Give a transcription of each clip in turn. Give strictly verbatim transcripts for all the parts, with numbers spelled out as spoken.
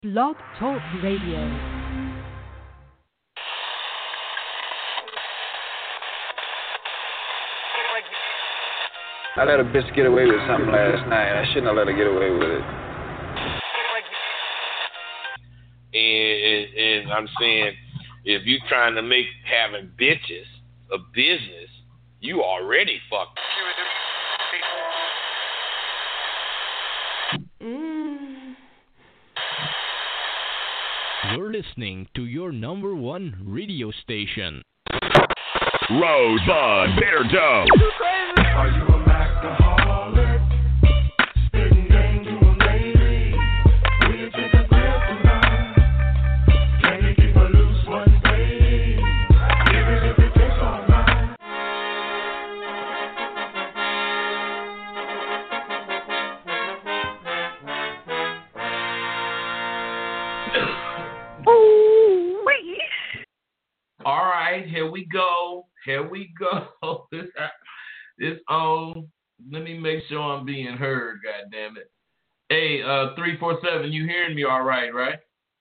Blog Talk Radio. I let a bitch get away with something last night. I shouldn't have let her get away with it. And, and, and I'm saying, if you trying to make having bitches a business, you already fucked. Mm. You're listening to your number one radio station. Rosebud Bear Dome. Are you a alcoholic? Spitting game to a lady. Will you take a grip tonight? Can you keep a loose one, babe? Even if it takes all night. Ooh-wee. All right, here we go. Here we go. This, this on. Let me make sure I'm being heard. God damn it. Hey, uh, three four seven. You hearing me? All right, right?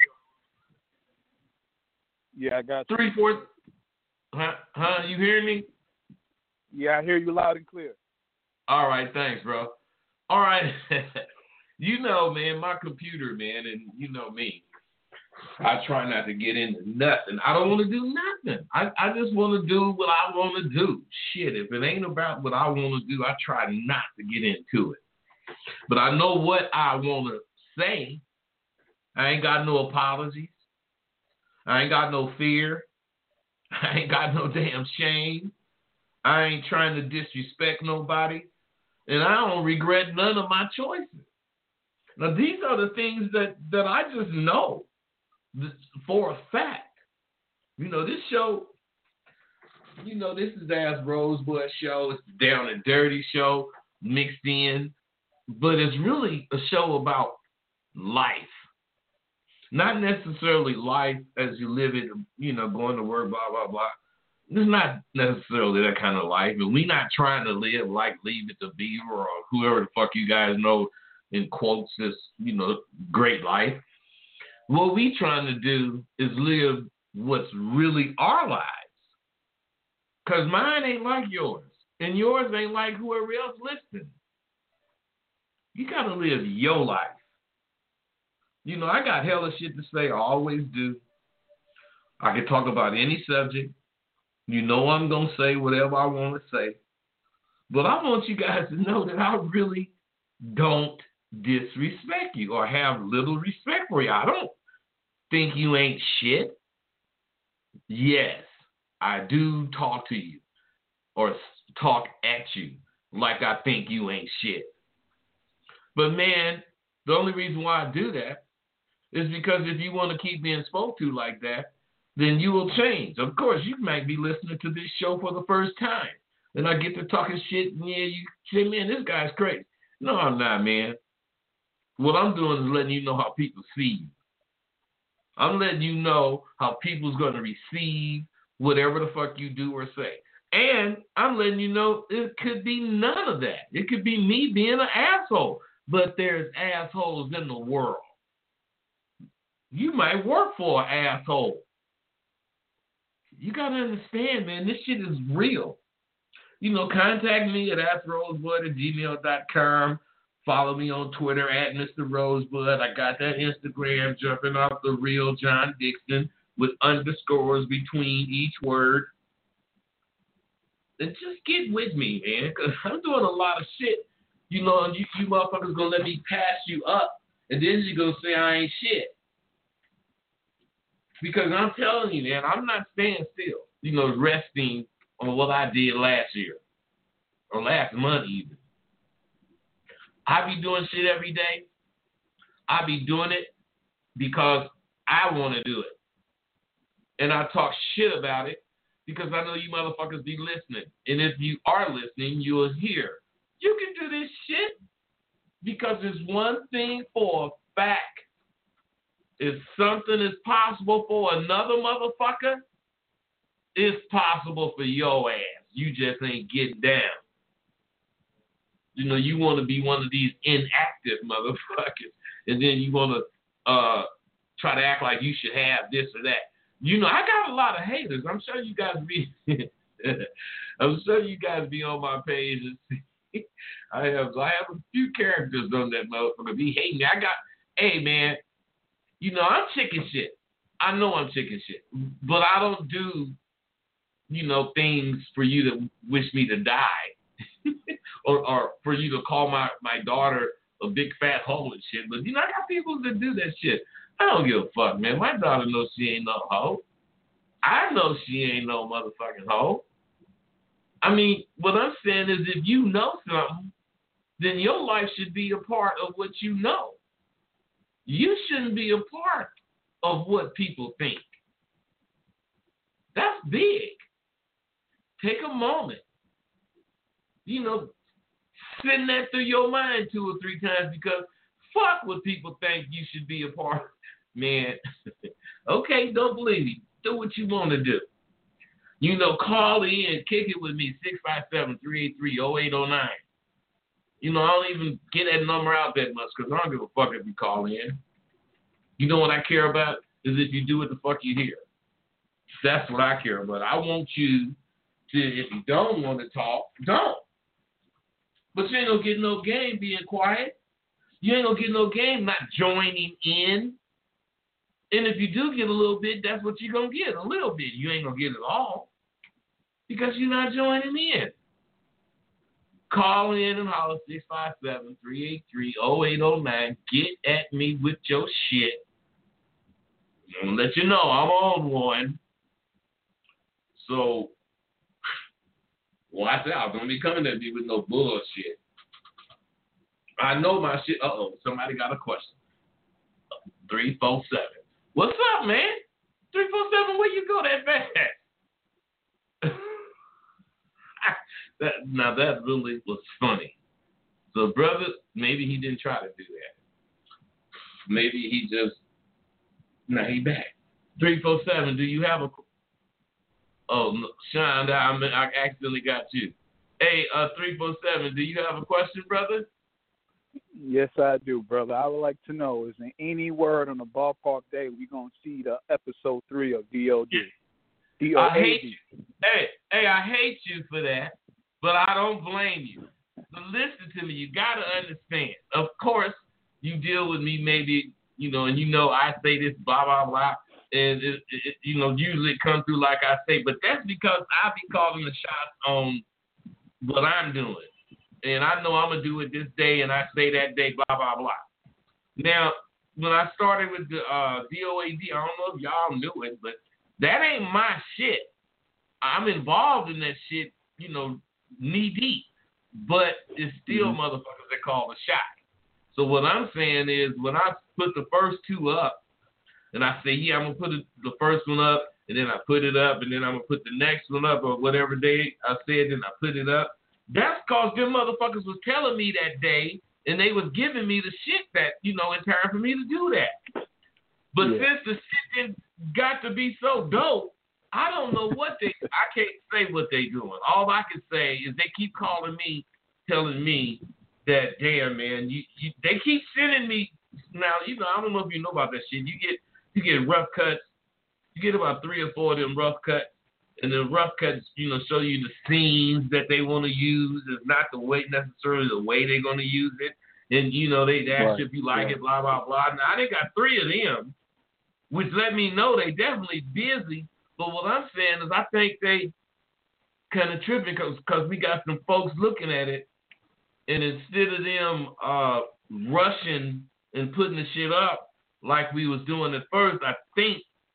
Yeah, I got you. Three four. Huh? Huh? You hearing me? Yeah, I hear you loud and clear. All right, thanks, bro. All right. You know, man, my computer, man, and you know me. I try not to get into nothing. I don't want to do nothing. I, I just want to do what I want to do. Shit, if it ain't about what I want to do, I try not to get into it. But I know what I want to say. I ain't got no apologies. I ain't got no fear. I ain't got no damn shame. I ain't trying to disrespect nobody. And I don't regret none of my choices. Now, these are the things that, that I just know. This, for a fact, you know, this show, you know, this is the Ask Rosebud show. It's the Down and Dirty show mixed in, but it's really a show about life. Not necessarily life as you live it, you know, going to work, blah, blah, blah. It's not necessarily that kind of life. And we're not trying to live like Leave It to Beaver or whoever the fuck you guys know in quotes this, you know, great life. What we trying to do is live what's really our lives. Because mine ain't like yours. And yours ain't like whoever else listening. You got to live your life. You know, I got hella shit to say. I always do. I can talk about any subject. You know I'm going to say whatever I want to say. But I want you guys to know that I really don't disrespect you or have little respect for you. I don't think you ain't shit. Yes, I do talk to you or talk at you like I think you ain't shit. But man, the only reason why I do that is because if you want to keep being spoke to like that, then you will change. Of course, you might be listening to this show for the first time. And I get to talking shit, and yeah, you say, man, this guy's crazy. No, I'm not, man. What I'm doing is letting you know how people see you. I'm letting you know how people's going to receive whatever the fuck you do or say. And I'm letting you know it could be none of that. It could be me being an asshole. But there's assholes in the world. You might work for an asshole. You got to understand, man, this shit is real. You know, contact me at ask rosebud at gmail dot com. Follow me on Twitter at Mister Rosebud. I got that Instagram jumping off the real John Dixon with underscores between each word. And just get with me, man, because I'm doing a lot of shit. You know, and you, you motherfuckers going to let me pass you up, and then you're going to say I ain't shit. Because I'm telling you, man, I'm not staying still, you know, resting on what I did last year or last month even. I be doing shit every day. I be doing it because I want to do it. And I talk shit about it because I know you motherfuckers be listening. And if you are listening, you'll hear. You can do this shit because it's one thing for a fact. If something is possible for another motherfucker, it's possible for your ass. You just ain't getting down. You know, you want to be one of these inactive motherfuckers. And then you want to uh, try to act like you should have this or that. You know, I got a lot of haters. I'm sure you guys be, I'm sure you guys be on my page. I have, I have a few characters on that motherfucker be hating me. I got, hey man, you know I'm chicken shit. I know I'm chicken shit, but I don't do, you know, things for you to wish me to die, or or for you to call my my daughter a big fat hoe and shit. But you know, I got people that do that shit. I don't give a fuck, man. My daughter knows she ain't no hoe. I know she ain't no motherfucking hoe. I mean, what I'm saying is if you know something, then your life should be a part of what you know. You shouldn't be a part of what people think. That's big. Take a moment. You know, send that through your mind two or three times because fuck what people think you should be a part of. Man, okay, don't believe me. Do what you want to do. You know, call in, kick it with me, six five seven, three eight three, oh eight oh nine. You know, I don't even get that number out that much because I don't give a fuck if you call in. You know what I care about is if you do what the fuck you hear. That's what I care about. I want you to, if you don't want to talk, don't. But you ain't gonna get no game being quiet. You ain't gonna get no game not joining in. And if you do get a little bit, that's what you're gonna get, a little bit. You ain't gonna get it all because you're not joining in. Call in and holler six five seven, three eight three, oh eight oh nine. Get at me with your shit. I'm gonna let you know I'm on one. So, well, I said I was gonna be coming at me with no bullshit. I know my shit. Uh oh, somebody got a question. Three four seven. What's up, man? Three four seven. Where you go that fast? that now that really was funny. So, brother, maybe he didn't try to do that. Maybe he just. Now he back. Three four seven. Do you have a? Oh, no, Sean, I, I accidentally got you. Hey, uh, three four seven. Do you have a question, brother? Yes, I do, brother. I would like to know, is there any word on the ballpark day we're going to see the episode three of D O D? D O A D. I hate you. Hey, hey, I hate you for that, but I don't blame you. But listen to me. You got to understand. Of course, you deal with me maybe, you know, and you know I say this, blah, blah, blah, and, it, it, you know, usually it comes through like I say, but that's because I be calling the shots on what I'm doing. And I know I'm going to do it this day, and I say that day, blah, blah, blah. Now, when I started with the uh, D O A D, I don't know if y'all knew it, but that ain't my shit. I'm involved in that shit, you know, knee deep. But it's still mm-hmm. motherfuckers that call the shot. So what I'm saying is when I put the first two up, and I say, yeah, I'm going to put it, the first one up, and then I put it up, and then I'm going to put the next one up, or whatever day I said, then I put it up. That's because them motherfuckers was telling me that day, and they was giving me the shit that, you know, in time for me to do that. But yeah. since the shit didn't got to be so dope, I don't know what they, I can't say what they doing. All I can say is they keep calling me, telling me that, damn, man, you, you they keep sending me, now, you know, I don't know if you know about that shit. You get, you get rough cuts. You get about three or four of them rough cuts. And the rough cuts, you know, show you the scenes that they want to use. It's not the way necessarily the way they're going to use it. And, you know, they ask right. if you like yeah. it, blah, blah, blah. Now, they got three of them, which let me know they definitely busy. But what I'm saying is I think they kind of tripping because we got some folks looking at it. And instead of them uh, rushing and putting the shit up like we was doing at first, I think,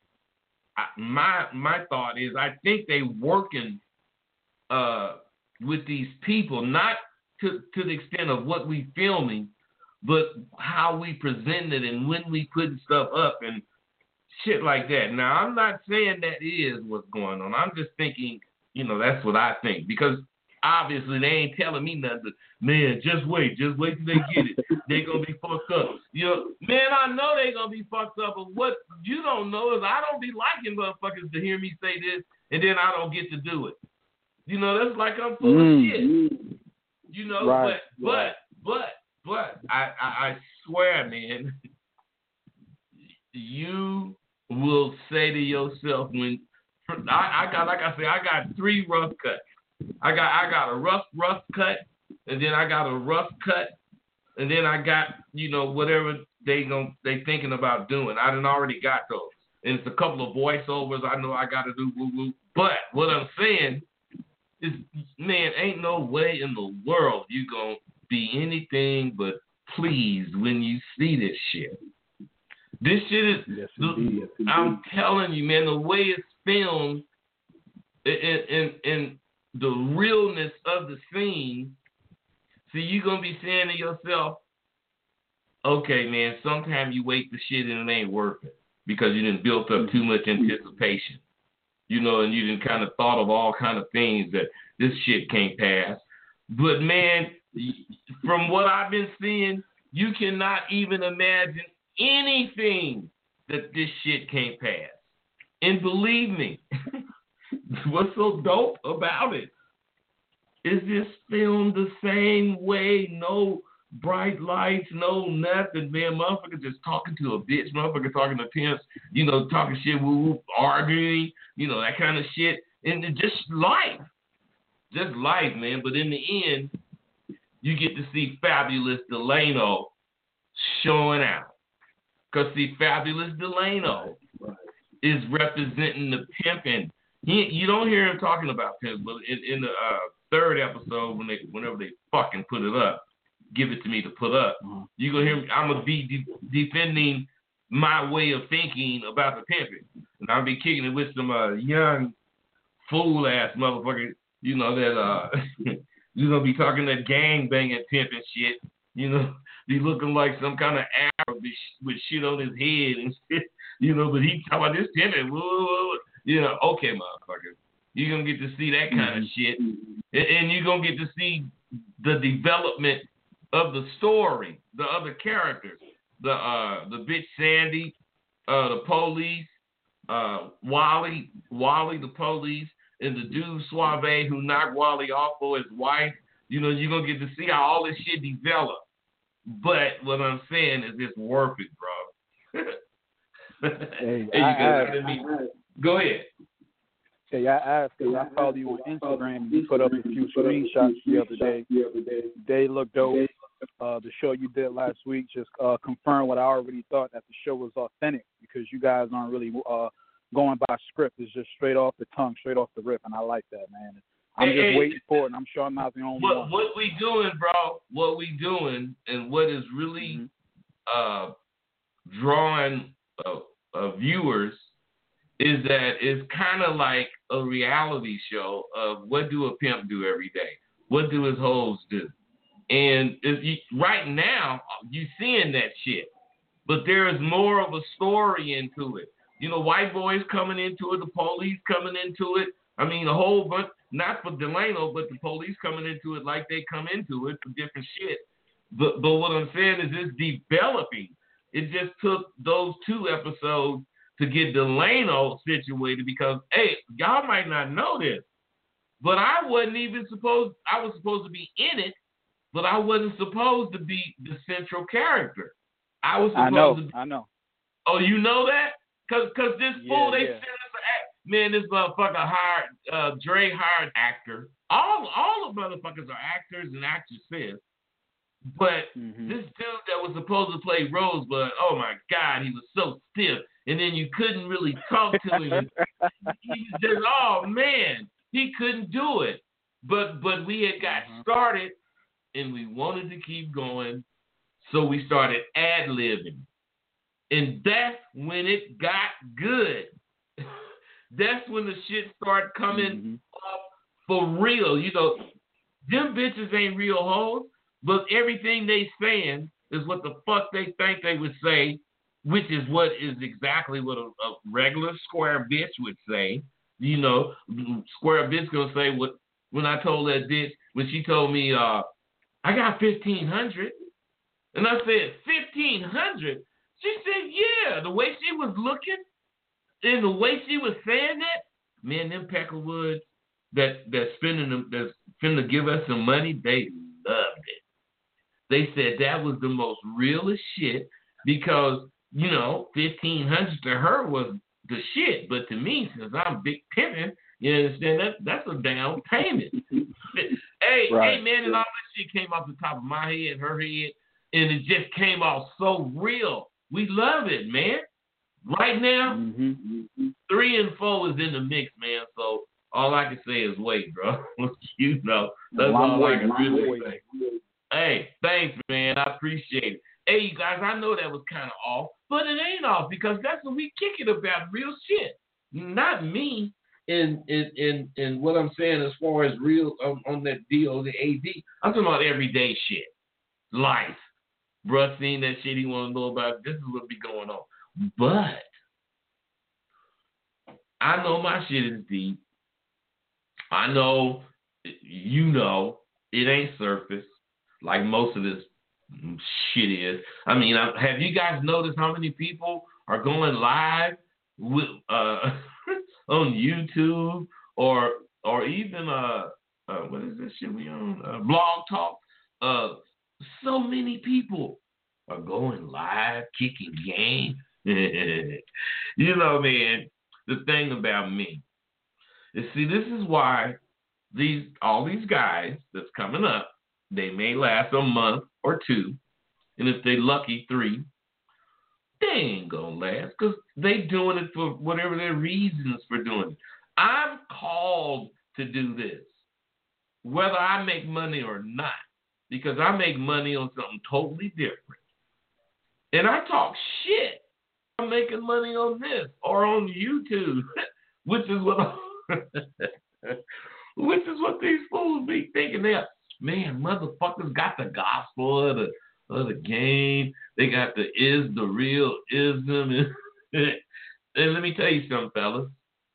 My my thought is I think they working uh, with these people, not to, to the extent of what we filming, but how we present it and when we putting stuff up and shit like that. Now, I'm not saying that is what's going on. I'm just thinking, you know, that's what I think. Because obviously they ain't telling me nothing. Man, just wait. Just wait till they get it. They're going to be fucked up. You know, man, I know they're going to be fucked up. But what you don't know is I don't be liking motherfuckers to hear me say this and then I don't get to do it. You know, that's like I'm full mm. of shit. You know, right. but, right. but, but, but, I, I, I swear, man, you will say to yourself when I, I got, like I said, I got three rough cuts. I got, I got a rough, rough cut, and then I got a rough cut, and then I got, you know, whatever they gon' they thinking about doing. I done already got those, and it's a couple of voiceovers I know I got to do. Woo woo. But what I'm saying is, man, ain't no way in the world you gonna be anything but pleased when you see this shit. This shit is, Yes, the, indeed. Yes, indeed. I'm telling you, man, the way it's filmed and, and, and the realness of the scene, see, you're going to be saying to yourself, okay, man, sometimes you wait for shit and it ain't worth it because you done built up too much anticipation, you know, and you done kind of thought of all kind of things that this shit can't pass. But, man, from what I've been seeing, you cannot even imagine anything that this shit can't pass. And believe me, what's so dope about it is this filmed the same way, no bright lights, no nothing, man. Motherfucker just talking to a bitch, motherfucker talking to pimps, you know, talking shit, woo woo, arguing, you know, that kind of shit. And it just life. Just life, man. But in the end, you get to see Fabulous Delano showing out. Because, see, Fabulous Delano right, right. is representing the pimping. He, you don't hear him talking about pimps, but in, in the uh, third episode, when they, whenever they fucking put it up, give it to me to put up, uh-huh. you're going to hear me. I'm going to be de- defending my way of thinking about the pimping. And I'll be kicking it with some uh, young, fool-ass motherfucker, you know, that uh, you're going to be talking that gang-banging pimping shit, you know. He looking like some kind of Arab with shit on his head and shit, you know, but he talking about this pimping, whoa, whoa, you know, okay, motherfucker. You're going to get to see that kind mm-hmm. of shit. And, and you're going to get to see the development of the story, the other characters, the uh, the bitch Sandy, uh, the police, uh, Wally, Wally the police, and the dude Suave who knocked Wally off for his wife. You know, you're going to get to see how all this shit developed. But what I'm saying is it's worth it, bro. Hey, hey, I asked, I, Go ahead. Hey, I asked because I followed you on Instagram and you put up a few screenshots the other day. They look dope. Uh, the show you did last week just uh, confirmed what I already thought, that the show was authentic because you guys aren't really uh, going by script. It's just straight off the tongue, straight off the rip, and I like that, man. I'm hey, just hey, waiting for it, and I'm sure I'm not the only what, one. What we doing, bro, what we doing, and what is really mm-hmm. uh, drawing uh, uh, viewers is that it's kind of like a reality show of what do a pimp do every day? What do his hoes do? And if you, right now, you're seeing that shit. But there is more of a story into it. You know, white boys coming into it, the police coming into it. I mean, a whole bunch, not for Delano, but the police coming into it like they come into it for different shit. But, but what I'm saying is it's developing. It just took those two episodes to get Delano situated because, hey, y'all might not know this, but I wasn't even supposed, I was supposed to be in it, but I wasn't supposed to be the central character. I was supposed I know, to be. I know. Oh, you know that? Because cause this yeah, fool, they yeah. sent us an act. Man, this motherfucker hired, uh, Dre hired actor. All all the motherfuckers are actors and actresses. But mm-hmm. this dude that was supposed to play Rosebud, oh my God, he was so stiff. And then you couldn't really talk to him. He just, oh man, he couldn't do it. But but we had got mm-hmm. started and we wanted to keep going. So we started ad-libbing. And that's when it got good. That's when the shit started coming mm-hmm. up for real. You know, them bitches ain't real hoes, but everything they saying is what the fuck they think they would say, which is what is exactly what a, a regular square bitch would say. You know, square bitch gonna say what when I told that bitch, when she told me, uh, I got fifteen hundred. And I said, fifteen hundred? She said, yeah. The way she was looking and the way she was saying that, man, them Peckerwoods that that's spending them, that's finna give us some money, they loved it. They said that was the most realest shit because you know, fifteen hundred to her was the shit. But to me, since I'm big pimping, you understand that that's a down payment. hey, Right. hey, man, and all that shit came off the top of my head, her head, and it just came off so real. We love it, man. Right now, Mm-hmm. three and four is in the mix, man. So all I can say is wait, bro. you know, that's Well, I'm all I waiting. can I'm really waiting. say. Hey, thanks, man. I appreciate it. Hey, you guys, I know that was kind of off, but it ain't off because that's what we kick it about, real shit. Not me in in in, in what I'm saying as far as real um, on that deal, the A D. I'm talking about everyday shit, life. Bruh seen that shit he want to know about. This is what be going on. But I know my shit is deep. I know, you know, it ain't surface like most of this shit is. I mean, have you guys noticed how many people are going live with uh, on YouTube or or even uh, uh what is this shit we on uh, Blog Talk? Uh, so many people are going live, kicking game. You know, man. The thing about me is, see, this is why these all these guys that's coming up, they may last a month or two, and if they lucky, three. They ain't gonna last because they doing it for whatever their reasons for doing it. I'm called to do this, whether I make money or not, because I make money on something totally different. And I talk shit. I'm making money on this or on YouTube, which is what which is what these fools be thinking. They, man, motherfuckers got the gospel of the of the game. They got the is the real ism. And let me tell you something, fellas.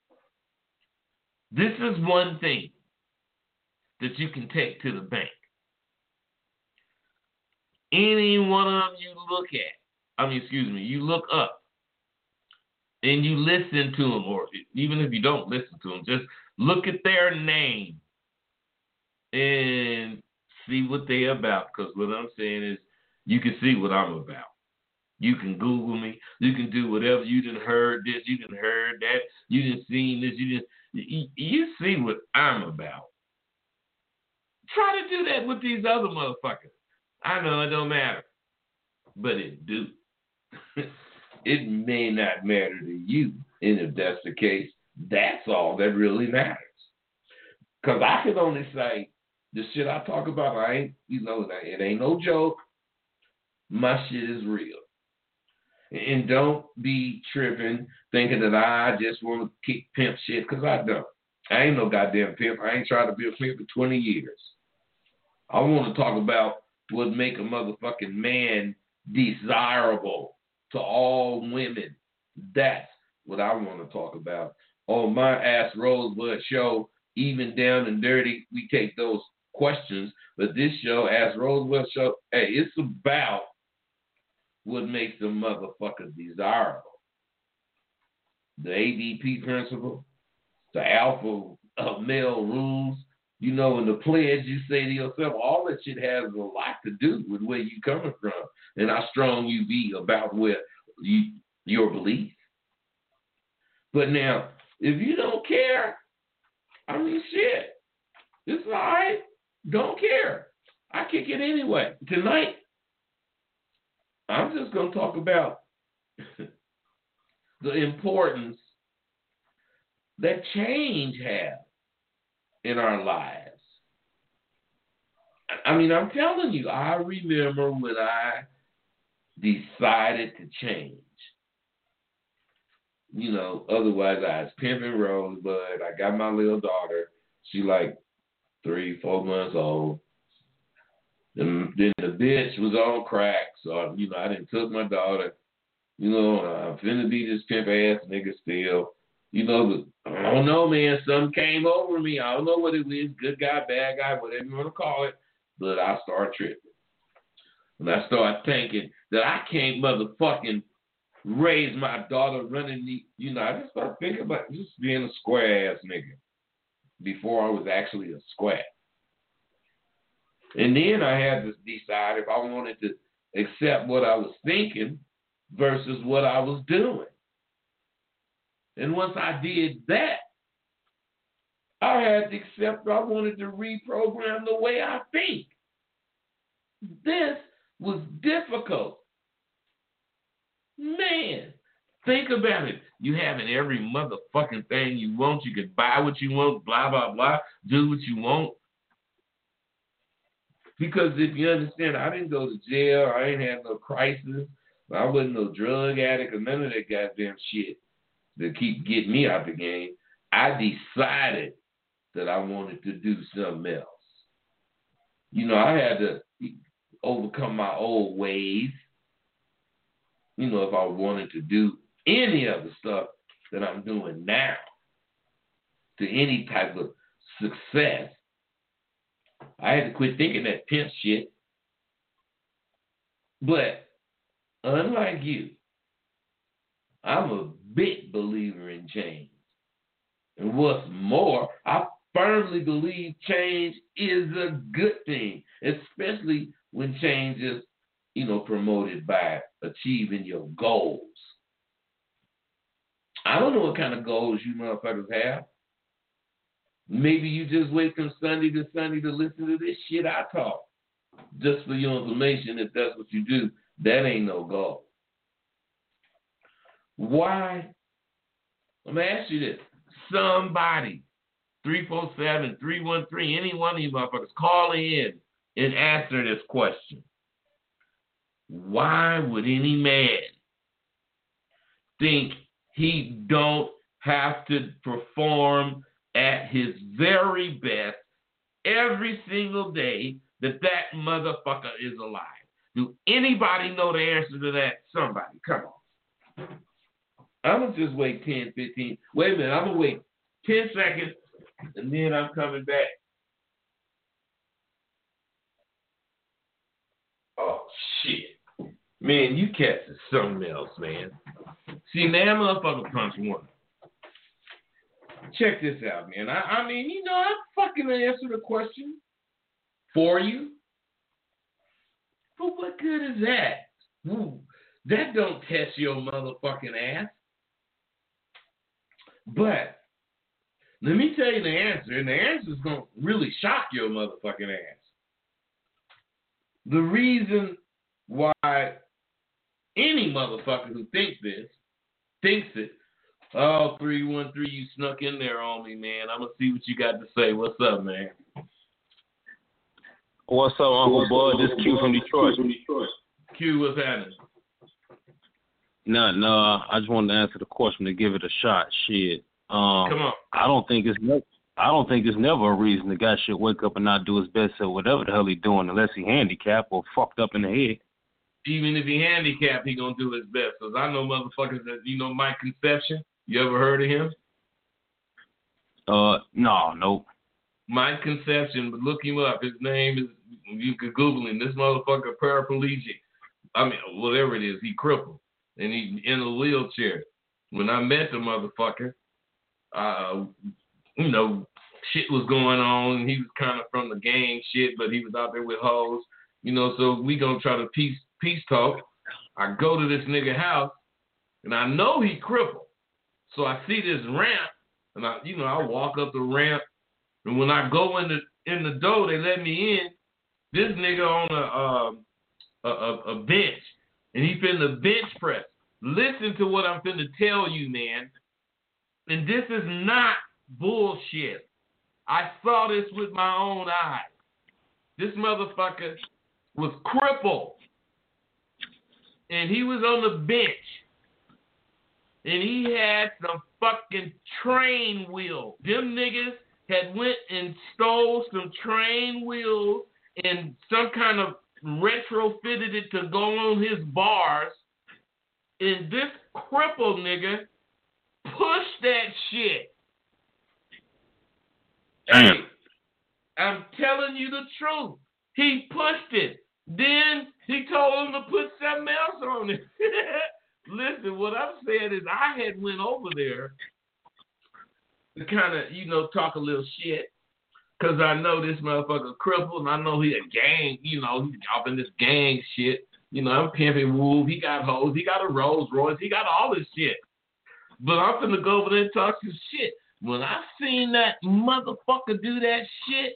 This is one thing that you can take to the bank. Any one of them you look at, I mean, excuse me, you look up, and you listen to them, or even if you don't listen to them, just look at their name and see what they're about. Because what I'm saying is, you can see what I'm about. You can Google me. You can do whatever. You done heard this. You done heard that. You done seen this. You done, you, you see what I'm about. Try to do that with these other motherfuckers. I know it don't matter, but it do. It may not matter to you, and if that's the case, that's all that really matters. Because I can only say the shit I talk about, I ain't, you know, it ain't no joke. My shit is real. And don't be tripping thinking that I just want to kick pimp shit, because I don't. I ain't no goddamn pimp. I ain't tried to be a pimp for twenty years. I want to talk about what make a motherfucking man desirable to all women. That's what I want to talk about. On my Ask Rosebud show, Even Down and Dirty, we take those questions. But this show, Ask Rosebud show, hey, it's about what makes the motherfucker desirable. The A D P principle, the alpha uh, male rules, you know, in the pledge you say to yourself, all that shit has a lot to do with where you coming from and how strong you be about where you, your belief. But now, if you don't care, I mean, shit, it's all right. Don't care. I kick it anyway. Tonight, I'm just going to talk about the importance that change has in our lives. I mean, I'm telling you, I remember when I decided to change. You know, otherwise I was pimping Rosebud. I got my little daughter. She like three, four months old. Then, then the bitch was on crack. So, you know, I didn't took my daughter. You know, I'm finna be this pimp ass nigga still. You know, but I don't know, man. Something came over me. I don't know what it is. Good guy, bad guy, whatever you want to call it. But I start tripping. And I start thinking that I can't motherfucking raise my daughter running the, you know, I just started thinking about just being a square ass nigga before I was actually a square. And then I had to decide if I wanted to accept what I was thinking versus what I was doing. And once I did that, I had to accept I wanted to reprogram the way I think. This was difficult. Man, think about it. You having every motherfucking thing you want. You can buy what you want, blah, blah, blah, do what you want. Because if you understand, I didn't go to jail. I ain't had no crisis. I wasn't no drug addict or none of that goddamn shit that keep getting me out the game. I decided that I wanted to do something else. You know, I had to overcome my old ways. You know, if I wanted to do any of the stuff that I'm doing now to any type of success, I had to quit thinking that pimp shit. But unlike you, I'm a big believer in change. And what's more, I firmly believe change is a good thing, especially when change is, you know, promoted by achieving your goals. I don't know what kind of goals you motherfuckers have. Maybe you just wait from Sunday to Sunday to listen to this shit I talk. Just for your information, if that's what you do, that ain't no goal. Why? I'm going to ask you this. Somebody, three four seven, three one three, any one of you motherfuckers, call in and answer this question. Why would any man think he don't have to perform at his very best every single day that that motherfucker is alive? Do anybody know the answer to that? Somebody, come on. I'm going to just wait ten, fifteen. Wait a minute, I'm going to wait ten seconds, and then I'm coming back. Oh, shit. Man, you cats is something else, man. See, now motherfucker punch one. Check this out, man. I, I mean, you know, I fucking answer the question for you. But what good is that? Ooh, that don't test your motherfucking ass. But let me tell you the answer, and the answer is going to really shock your motherfucking ass. The reason why any motherfucker who thinks this, thinks it, oh, three one three, you snuck in there on me, man. I'm going to see what you got to say. What's up, man? What's up, Uncle Bud? This is Q from Detroit. Q, what's happening? No, no, I just wanted to answer the question to give it a shot. Shit. Um, Come on. I don't think it's ne- I don't think it's never a reason the guy should wake up and not do his best at whatever the hell he's doing unless he handicapped or fucked up in the head. Even if he handicapped, he gonna do his best. Cause I know motherfuckers that, you know, Mike Conception. You ever heard of him? Uh, no, nope. Mike Conception, but look him up. His name is, you could Google him. This motherfucker paraplegic. I mean, whatever it is, he crippled. And he in a wheelchair. When I met the motherfucker, uh, you know, shit was going on. He was kind of from the gang shit, but he was out there with hoes. You know, so we gonna try to peace peace talk. I go to this nigga house, and I know he crippled. So I see this ramp, and I, you know, I walk up the ramp, and when I go in the in the door, they let me in. This nigga on a uh, a, a, a bench, and he finna bench press. Listen to what I'm finna tell you, man. And this is not bullshit. I saw this with my own eyes. This motherfucker was crippled. And he was on the bench. And he had some fucking train wheels. Them niggas had went and stole some train wheels and some kind of retrofitted it to go on his bars. And this crippled nigga pushed that shit. Hey, I'm telling you the truth. He pushed it. Then he told him to put something else on it. Listen, what I'm saying is I had went over there to kind of, you know, talk a little shit. Because I know this motherfucker crippled, and I know he a gang, you know, he's off in this gang shit. You know, I'm pimping Woo. He got hoes. He got a Rolls Royce. He got all this shit. But I'm finna go over there and talk some shit. When I seen that motherfucker do that shit,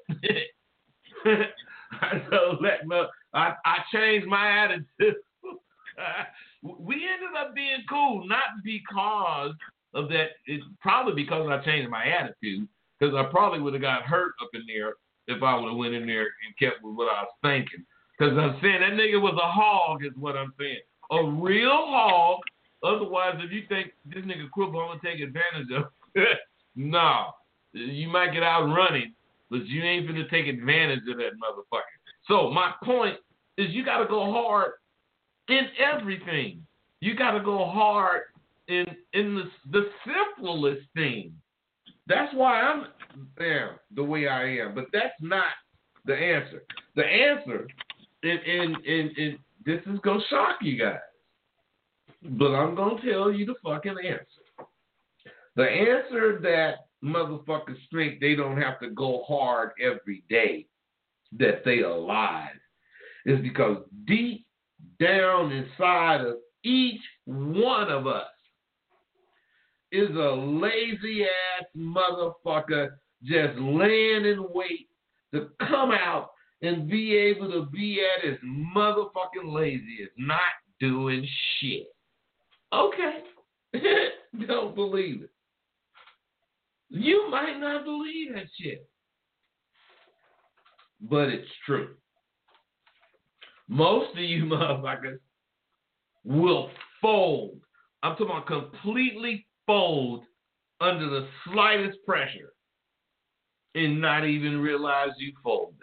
I know that I, I changed my attitude. We ended up being cool, not because of that. It's probably because I changed my attitude, because I probably would have got hurt up in there if I would have went in there and kept with what I was thinking. Because I'm saying that nigga was a hog is what I'm saying. A real hog. Otherwise, if you think this nigga Quibble, I'm going to take advantage of no. You might get out running, but you ain't going to take advantage of that motherfucker. So my point is you got to go hard in everything. You got to go hard in in the, the simplest thing. That's why I'm there the way I am. But that's not the answer. The answer, and, and, and, and this is going to shock you guys. But I'm going to tell you the fucking answer. The answer that motherfuckers think they don't have to go hard every day that they alive is because deep down inside of each one of us is a lazy-ass motherfucker just laying in wait to come out and be able to be at his motherfucking laziest, not doing shit. Okay. Don't believe it. You might not believe that shit. But it's true. Most of you motherfuckers will fold. I'm talking about completely fold under the slightest pressure and not even realize you folded.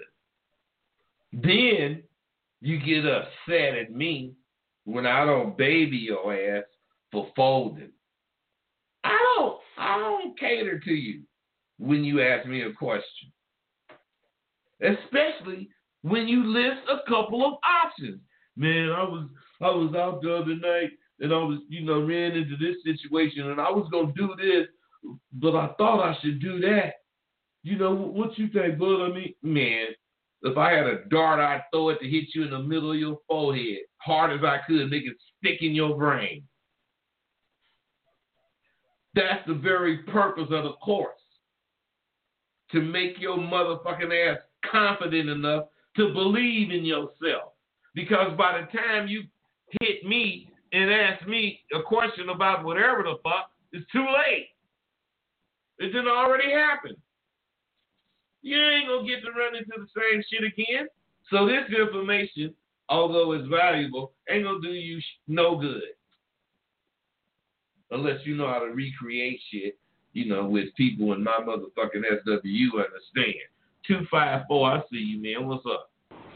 Then you get upset at me when I don't baby your ass for folding. I don't I don't cater to you when you ask me a question. Especially when you list a couple of options. Man, I was I was out the other night and I was, you know, ran into this situation and I was gonna do this, but I thought I should do that. You know, what you think, bud? I mean, man, if I had a dart, I'd throw it to hit you in the middle of your forehead, hard as I could, make it stick in your brain. That's the very purpose of the course. To make your motherfucking ass confident enough to believe in yourself. Because by the time you hit me and ask me a question about whatever the fuck, it's too late. It didn't already happen. You ain't gonna get to run into the same shit again. So this information, although it's valuable, ain't gonna do you sh- no good. Unless you know how to recreate shit, you know, with people in my motherfucking S W U understand. two five four, I see you, man. What's up?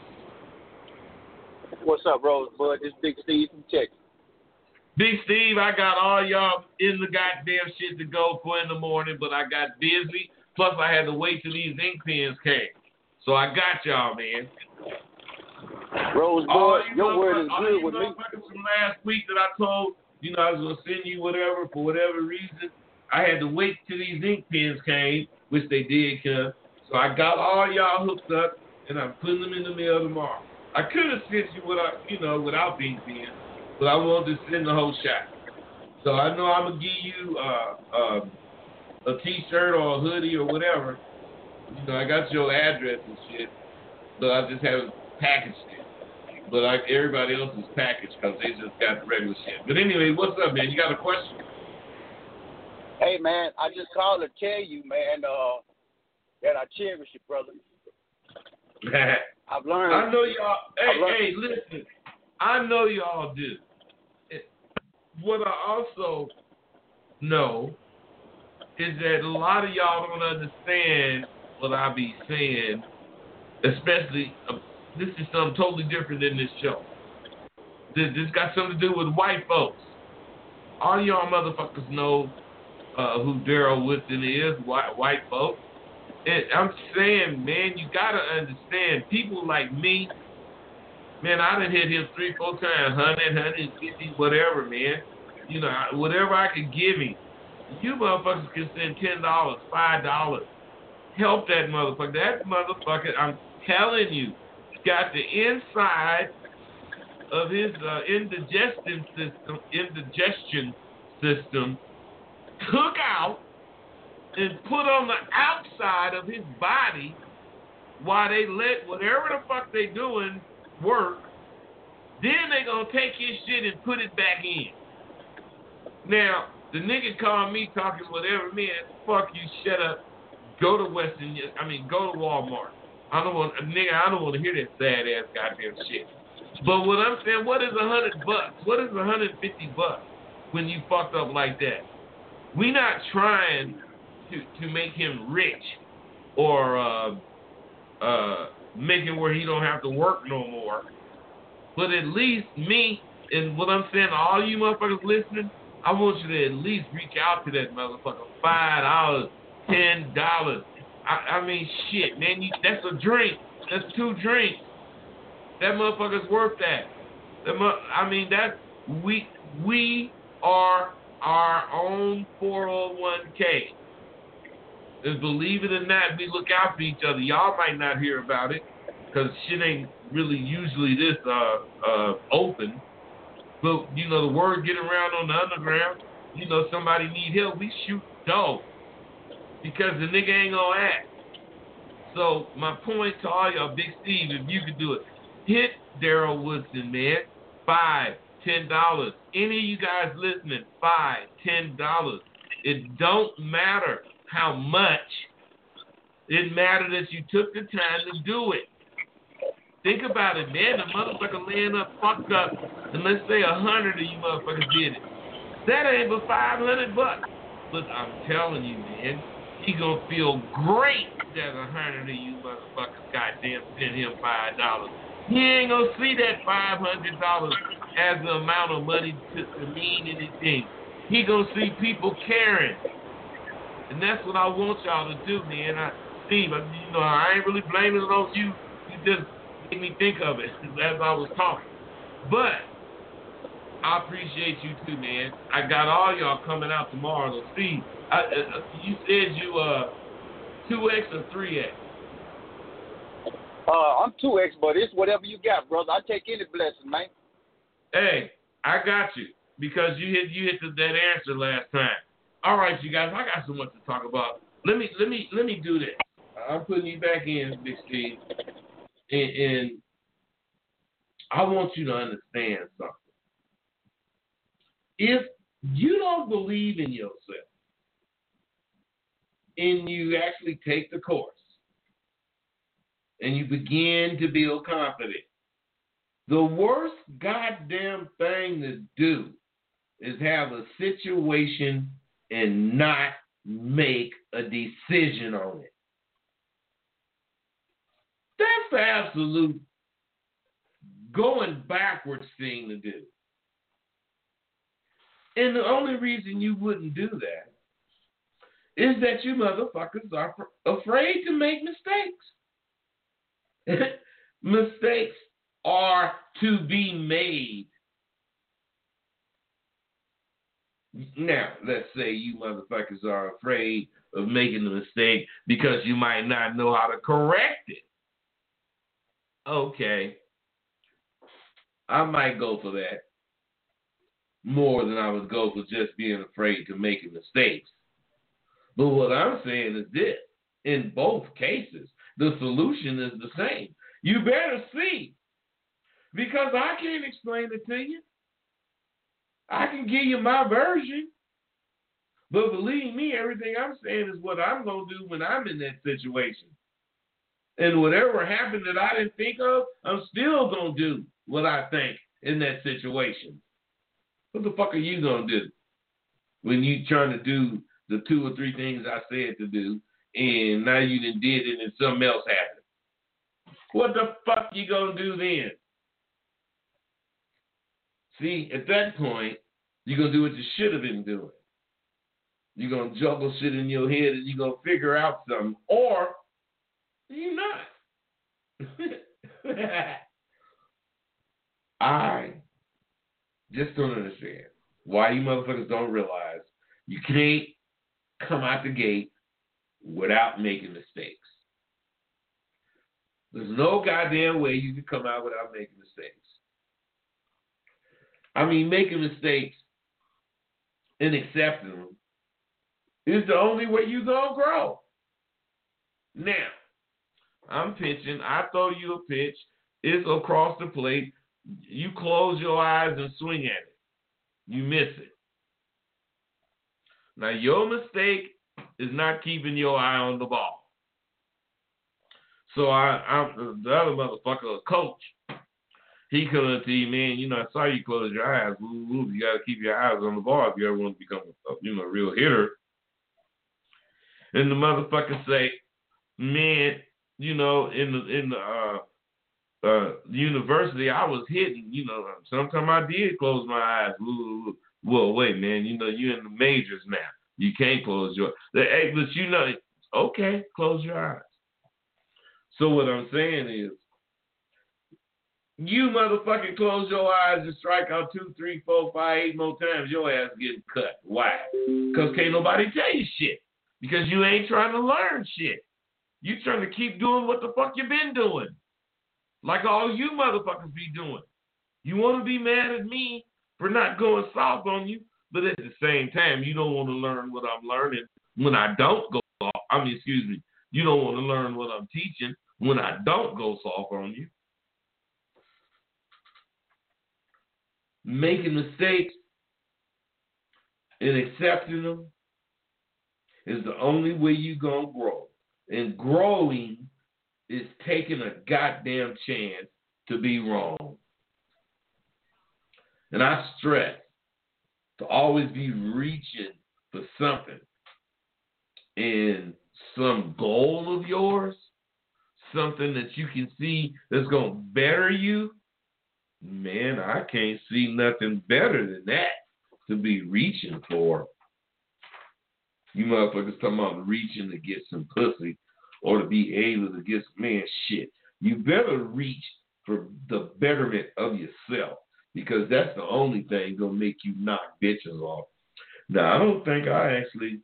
What's up, Rosebud? This Big Steve from Texas. Big Steve, I got all y'all in the goddamn shit to go for in the morning, but I got busy. Plus, I had to wait till these ink pens came. So I got y'all, man. Rosebud, your word is good with me. From last week that I told, you know, I was going to send you whatever, for whatever reason, I had to wait till these ink pens came, which they did come. So I got all y'all hooked up, and I'm putting them in the mail tomorrow. I could have sent you without, you know, without ink pens, but I wanted to send the whole shot. So I know I'm going to give you uh, uh, a T-shirt or a hoodie or whatever. You know, I got your address and shit, but I just haven't packaged it. But like everybody else is packaged because they just got the regular shit. But anyway, what's up, man? You got a question? Hey, man, I just called to tell you, man, uh, that I cherish you, brother. I've learned. I know y'all. Hey, learned, hey, listen. I know y'all do. What I also know is that a lot of y'all don't understand what I be saying, especially. Uh, This is something totally different than this show. This, this got something to do with white folks. All y'all motherfuckers know uh, who Daryl Woodson is, white, white folks. And I'm saying, man, you got to understand, people like me, man, I done hit him three, four times, one hundred, one hundred fifty, whatever, man. You know, whatever I could give him. You motherfuckers can send ten dollars, five dollars. Help that motherfucker. That motherfucker, I'm telling you, got the inside of his uh, indigestion system, indigestion system, took out and put on the outside of his body while they let whatever the fuck they doing work. Then they gonna take his shit and put it back in. Now, the nigga called me talking whatever, man, fuck you, shut up. Go to Western, I mean, go to Walmart. I don't want, nigga, I don't want to hear that sad ass goddamn shit. But what I'm saying, what is a hundred bucks? What is a hundred fifty bucks when you fucked up like that? We not trying to to make him rich or uh, uh, make him where he don't have to work no more. But at least me and what I'm saying to all you motherfuckers listening, I want you to at least reach out to that motherfucker. Five dollars, ten dollars. I, I mean, shit, man. You, that's a drink. That's two drinks. That motherfucker's worth that. that mo- I mean, that we we are our own four oh one k. And believe it or not, we look out for each other. Y'all might not hear about it because shit ain't really usually this uh, uh, open. But, you know, the word get around on the underground. You know, somebody need help, we shoot dope because the nigga ain't gonna act. So my point to all y'all, Big Steve, if you could do it, hit Daryl Woodson, man. Five, ten dollars. Any of you guys listening, five, ten dollars. It don't matter how much. It matters that you took the time to do it. Think about it, man. The motherfucker laying up fucked up, and let's say a hundred of you motherfuckers did it. That ain't but five hundred bucks. But I'm telling you, man, he gonna feel great that a hundred of you motherfuckers goddamn sent him five dollars. He ain't gonna see that five hundred dollars as the amount of money to, to mean anything. He gonna see people caring, and that's what I want y'all to do, man. I, Steve, I, you know, I ain't really blaming it on you. You just made me think of it as I was talking. But I appreciate you too, man. I got all y'all coming out tomorrow. So Steve, I, uh, you said you uh two X or three X? Uh, I'm two X, but it's whatever you got, brother. I take any blessing, man. Hey, I got you because you hit you hit the, that answer last time. All right, you guys, I got so much to talk about. Let me let me let me do this. I'm putting you back in, Big Steve, and, and I want you to understand something. If you don't believe in yourself and you actually take the course and you begin to build confidence, the worst goddamn thing to do is have a situation and not make a decision on it. That's the absolute going backwards thing to do. And the only reason you wouldn't do that is that you motherfuckers are afraid to make mistakes. Mistakes are to be made. Now, let's say you motherfuckers are afraid of making the mistake because you might not know how to correct it. Okay. I might go for that more than I would go for just being afraid to making mistakes. But what I'm saying is this. In both cases, the solution is the same. You better see. Because I can't explain it to you. I can give you my version. But believe me, everything I'm saying is what I'm going to do when I'm in that situation. And whatever happened that I didn't think of, I'm still going to do what I think in that situation. What the fuck are you going to do when you trying to do the two or three things I said to do, and now you done did it and something else happened? What the fuck you going to do then? See, at that point, you're going to do what you should have been doing. You're going to juggle shit in your head and you're going to figure out something. Or you're not. I just don't understand why you motherfuckers don't realize you can't come out the gate without making mistakes. There's no goddamn way you can come out without making mistakes. I mean, making mistakes and accepting them is the only way you're going to grow. Now, I'm pitching. I throw you a pitch. It's across the plate. You close your eyes and swing at it. You miss it. Now, your mistake is not keeping your eye on the ball. So I, I'm the other motherfucker, a coach. He comes to you, man, you know, I saw you close your eyes. Woo, woo, you got to keep your eyes on the ball if you ever want to become a, you know, a real hitter. And the motherfucker say, man, you know, in the in the uh, uh, university, I was hitting, you know, sometimes I did close my eyes. Woo, woo, woo. Well, wait, man, you know, you're in the majors now. You can't close your eyes. Hey, but you know, okay, close your eyes. So what I'm saying is, you motherfucking close your eyes and strike out two, three, four, five, eight more times, your ass getting cut. Why? Because can't nobody tell you shit. Because you ain't trying to learn shit. You trying to keep doing what the fuck you been doing. Like all you motherfuckers be doing. You want to be mad at me for not going soft on you, but at the same time, you don't want to learn what I'm learning when I don't go soft. I mean, excuse me. You don't want to learn what I'm teaching when I don't go soft on you. Making mistakes and accepting them is the only way you're going to grow. And growing is taking a goddamn chance to be wrong. And I stress to always be reaching for something. And some goal of yours, something that you can see that's going to better you, man, I can't see nothing better than that to be reaching for. You motherfuckers talking about reaching to get some pussy or to be able to get some, man, shit. You better reach for the betterment of yourself because that's the only thing going to make you knock bitches off. Now, I don't think I actually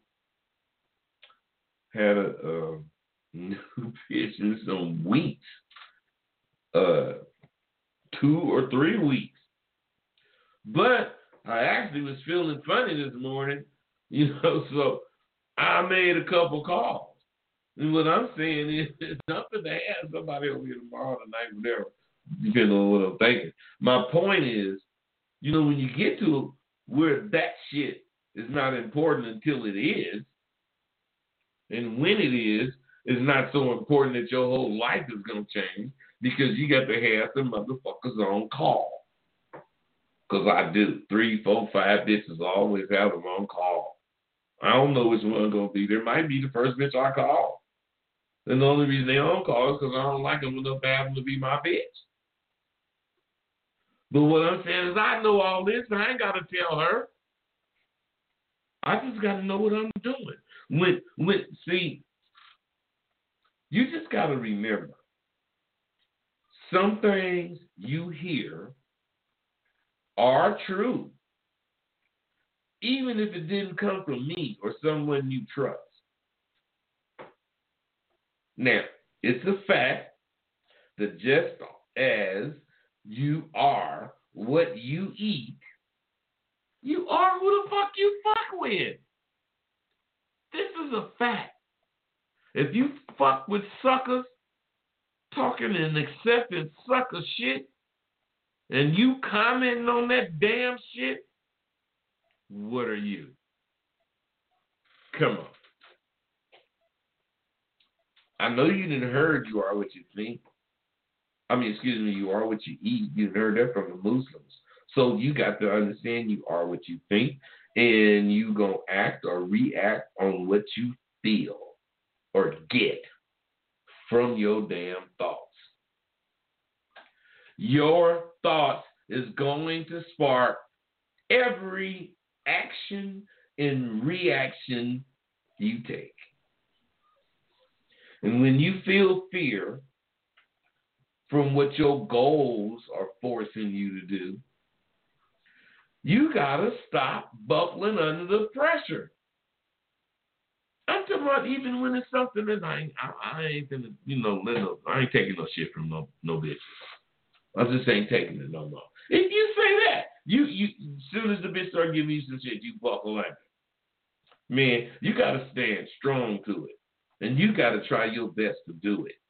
had a uh, new bitch in some weeks. Uh, two or three weeks. But I actually was feeling funny this morning, you know, so I made a couple calls. And what I'm saying is, it's nothing to have somebody over here tomorrow, tonight, whatever, depending on what I'm thinking. My point is, you know, when you get to where that shit is not important until it is, and when it is, it's not so important that your whole life is going to change. Because you got to have the motherfuckers on call. Because I do. Three, four, five bitches always have them on call. I don't know which one going to be. There might be the first bitch I call. And the only reason they on call is because I don't like them enough to have them to be my bitch. But what I'm saying is I know all this, and I ain't got to tell her. I just got to know what I'm doing. When, when, see, you just got to remember, some things you hear are true, even if it didn't come from me or someone you trust. Now, it's a fact that just as you are what you eat, you are who the fuck you fuck with. This is a fact. If you fuck with suckers, talking and accepting sucker shit, and you commenting on that damn shit, what are you? Come on. I know you didn't heard you are what you think. I mean, excuse me, you are what you eat. You heard that from the Muslims. So you got to understand you are what you think, and you gonna act or react on what you feel or get from your damn thoughts. Your thoughts is going to spark every action and reaction you take. And when you feel fear from what your goals are forcing you to do, you gotta stop buckling under the pressure. I'm talking about even when it's something that I ain't, I, I ain't gonna, you know, let no, I ain't taking no shit from no no bitches. I just ain't taking it no more. If you say that, You you as soon as the bitch start giving you some shit, you buckle under. Man, you gotta stand strong to it. And you gotta try your best to do it.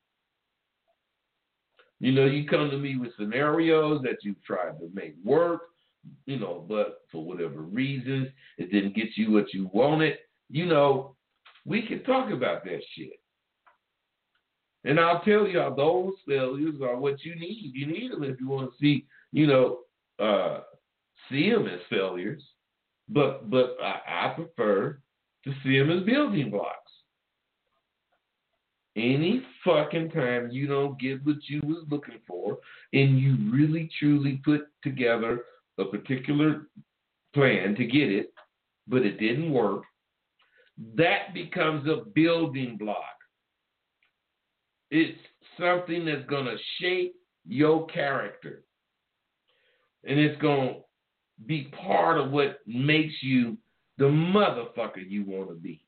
You know, you come to me with scenarios that you've tried to make work, you know, but for whatever reasons, it didn't get you what you wanted. You know, we can talk about that shit. And I'll tell y'all, those failures are what you need. You need them if you want to see, you know, uh, see them as failures. But but I, I prefer to see them as building blocks. Any fucking time you don't get what you was looking for and you really truly put together a particular plan to get it, but it didn't work, that becomes a building block. It's something that's going to shape your character. And it's going to be part of what makes you the motherfucker you want to be.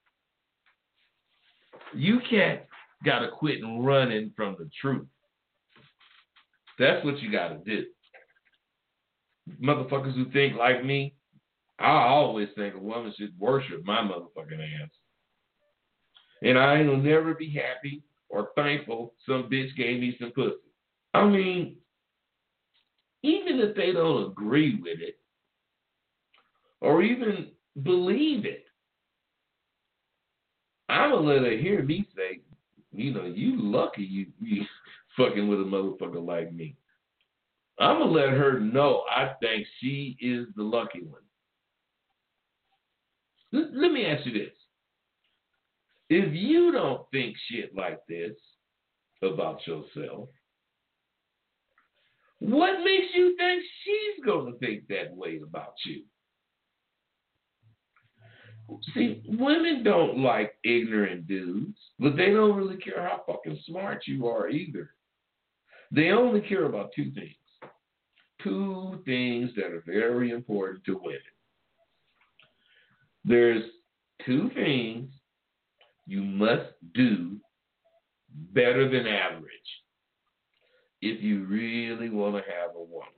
You can't got to quit running from the truth. That's what you got to do. Motherfuckers who think like me, I always think a woman should worship my motherfucking ass. And I ain't gonna never be happy or thankful some bitch gave me some pussy. I mean, even if they don't agree with it or even believe it, I'm gonna let her hear me say, you know, you lucky you, you fucking with a motherfucker like me. I'm going to let her know I think she is the lucky one. L- let me ask you this. If you don't think shit like this about yourself, what makes you think she's going to think that way about you? See, women don't like ignorant dudes, but they don't really care how fucking smart you are either. They only care about two things. Two things that are very important to women. There's two things you must do better than average if you really want to have a woman.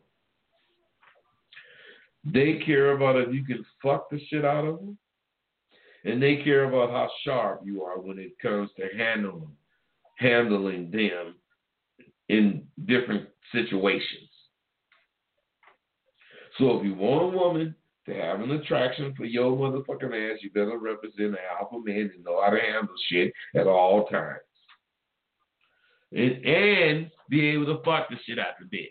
They care about if you can fuck the shit out of them. And they care about how sharp you are when it comes to handling, handling them in different situations. So if you want a woman to have an attraction for your motherfucking ass, you better represent an alpha man and know how to handle shit at all times. And, and be able to fuck the shit out the bitch.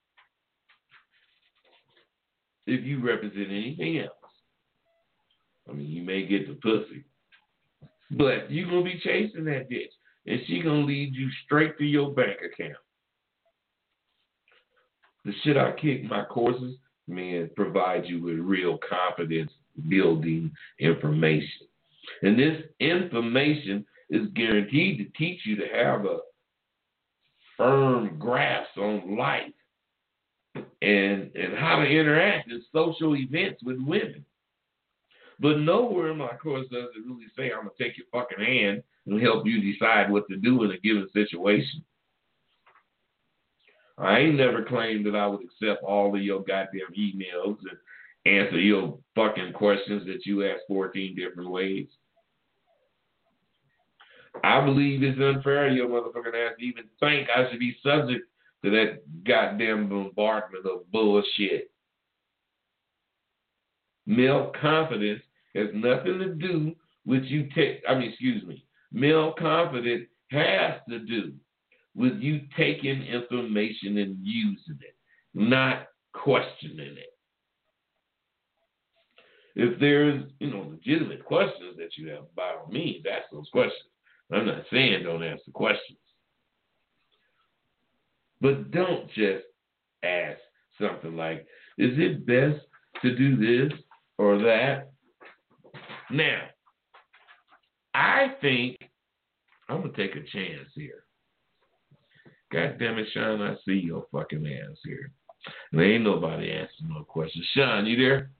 If you represent anything else. I mean, you may get the pussy, but you're going to be chasing that bitch, and she going to lead you straight to your bank account. The shit I kick my courses, man, provide you with real confidence building information. And this information is guaranteed to teach you to have a firm grasp on life and, and how to interact in social events with women. But nowhere in my course does it really say I'm going to take your fucking hand and help you decide what to do in a given situation. I ain't never claimed that I would accept all of your goddamn emails and answer your fucking questions that you ask fourteen different ways. I believe it's unfair your motherfucking ass to even think I should be subject to that goddamn bombardment of bullshit. Male confidence has nothing to do with you take, I mean, excuse me. Male confidence has to do with you taking information and using it, not questioning it. If there's, you know, legitimate questions that you have, by all means, ask those questions. I'm not saying don't ask the questions. But don't just ask something like, is it best to do this or that? Now, I think I'm going to take a chance here. God damn it, Sean, I see your fucking ass here. And there ain't nobody asking no questions. Sean, you there?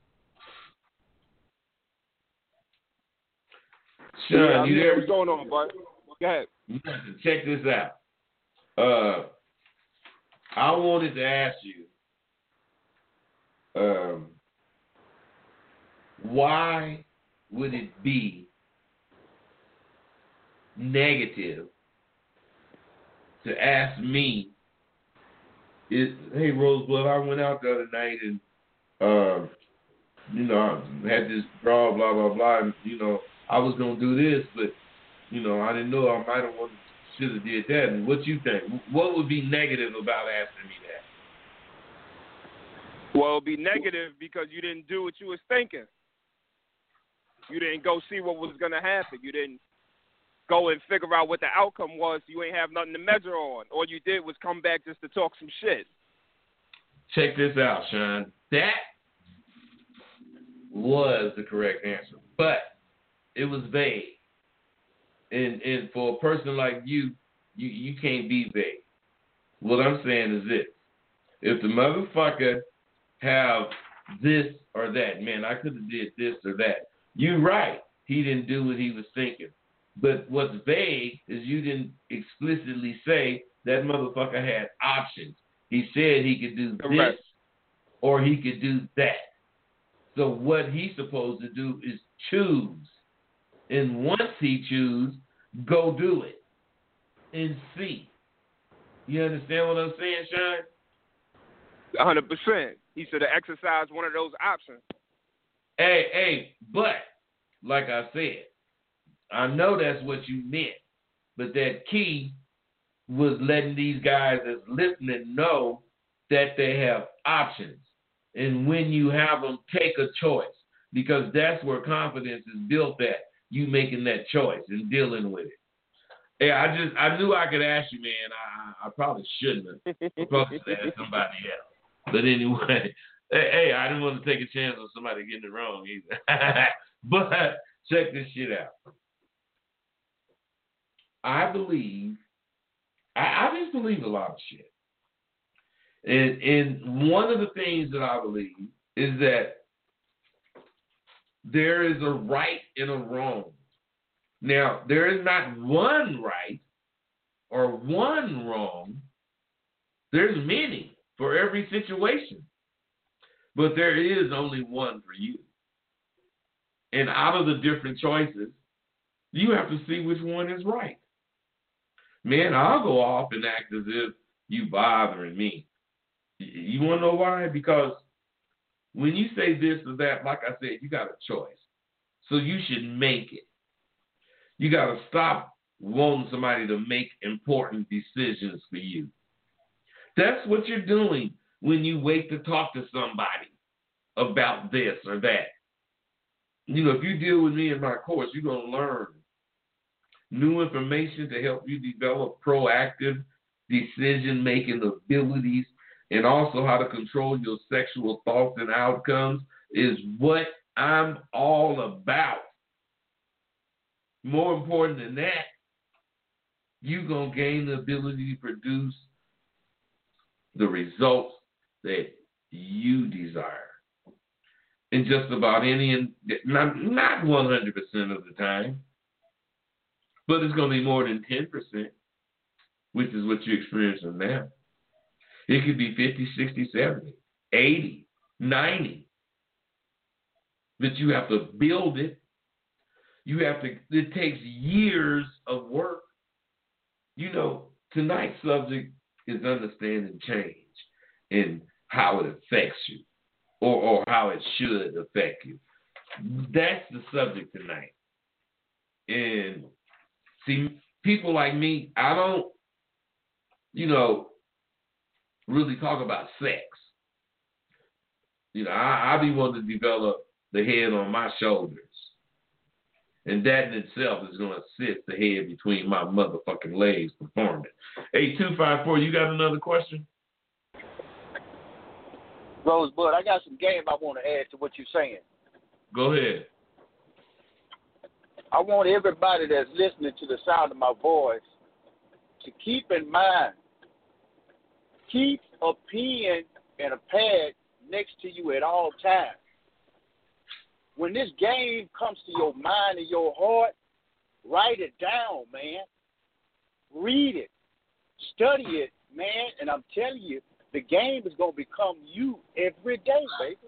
Sean, yeah, you there? What's going on, bud? Go ahead. Check this out. Uh, I wanted to ask you, um, why would it be negative to ask me, is, hey, Rosebud, I went out the other night and, uh, you know, I had this blah, blah, blah, blah, and, you know, I was going to do this, but, you know, I didn't know I might have wanted, should have did that. And what you think? What would be negative about asking me that? Well, it'll be negative because you didn't do what you was thinking. You didn't go see what was going to happen. You didn't go and figure out what the outcome was. You ain't have nothing to measure on. All you did was come back just to talk some shit. Check this out, Sean. That was the correct answer, but it was vague. And and for a person like you, you, you can't be vague. What I'm saying is this. If the motherfucker have this or that, man, I could have did this or that. You're right. He didn't do what he was thinking. But what's vague is you didn't explicitly say that motherfucker had options. He said he could do Correct. this or he could do that. So what he's supposed to do is choose. And once he chooses, go do it and see. You understand what I'm saying, Sean? one hundred percent. He should have exercised one of those options. Hey, hey, but like I said, I know that's what you meant, but that key was letting these guys that's listening know that they have options. And when you have them, take a choice, because that's where confidence is built at, you making that choice and dealing with it. Hey, I just, I knew I could ask you, man. I, I probably shouldn't have. I probably should have asked somebody else. But anyway, hey, hey, I didn't want to take a chance on somebody getting it wrong either. But check this shit out. I believe, I, I just believe a lot of shit. And, and one of the things that I believe is that there is a right and a wrong. Now, there is not one right or one wrong. There's many for every situation. But there is only one for you. And out of the different choices, you have to see which one is right. Man, I'll go off and act as if you bothering me. You want to know why? Because when you say this or that, like I said, you got a choice. So you should make it. You got to stop wanting somebody to make important decisions for you. That's what you're doing when you wait to talk to somebody about this or that. You know, if you deal with me in my course, you're going to learn new information to help you develop proactive decision-making abilities, and also how to control your sexual thoughts and outcomes is what I'm all about. More important than that, you're going to gain the ability to produce the results that you desire. In just about any, not, not one hundred percent of the time, but it's going to be more than ten percent, which is what you're experiencing now. It could be fifty, sixty, seventy, eighty, ninety. But you have to build it. You have to, it takes years of work. You know, tonight's subject is understanding change and how it affects you, or, or how it should affect you. That's the subject tonight. And see, people like me, I don't, you know, really talk about sex. You know, I, I be wanting to develop the head on my shoulders. And that in itself is going to sit the head between my motherfucking legs performing. Hey, two five four, you got another question? Rosebud, I got some game I want to add to what you're saying. Go ahead. I want everybody that's listening to the sound of my voice to keep in mind, keep a pen and a pad next to you at all times. When this game comes to your mind and your heart, write it down, man. Read it. Study it, man. And I'm telling you, The game is gonna become you every day,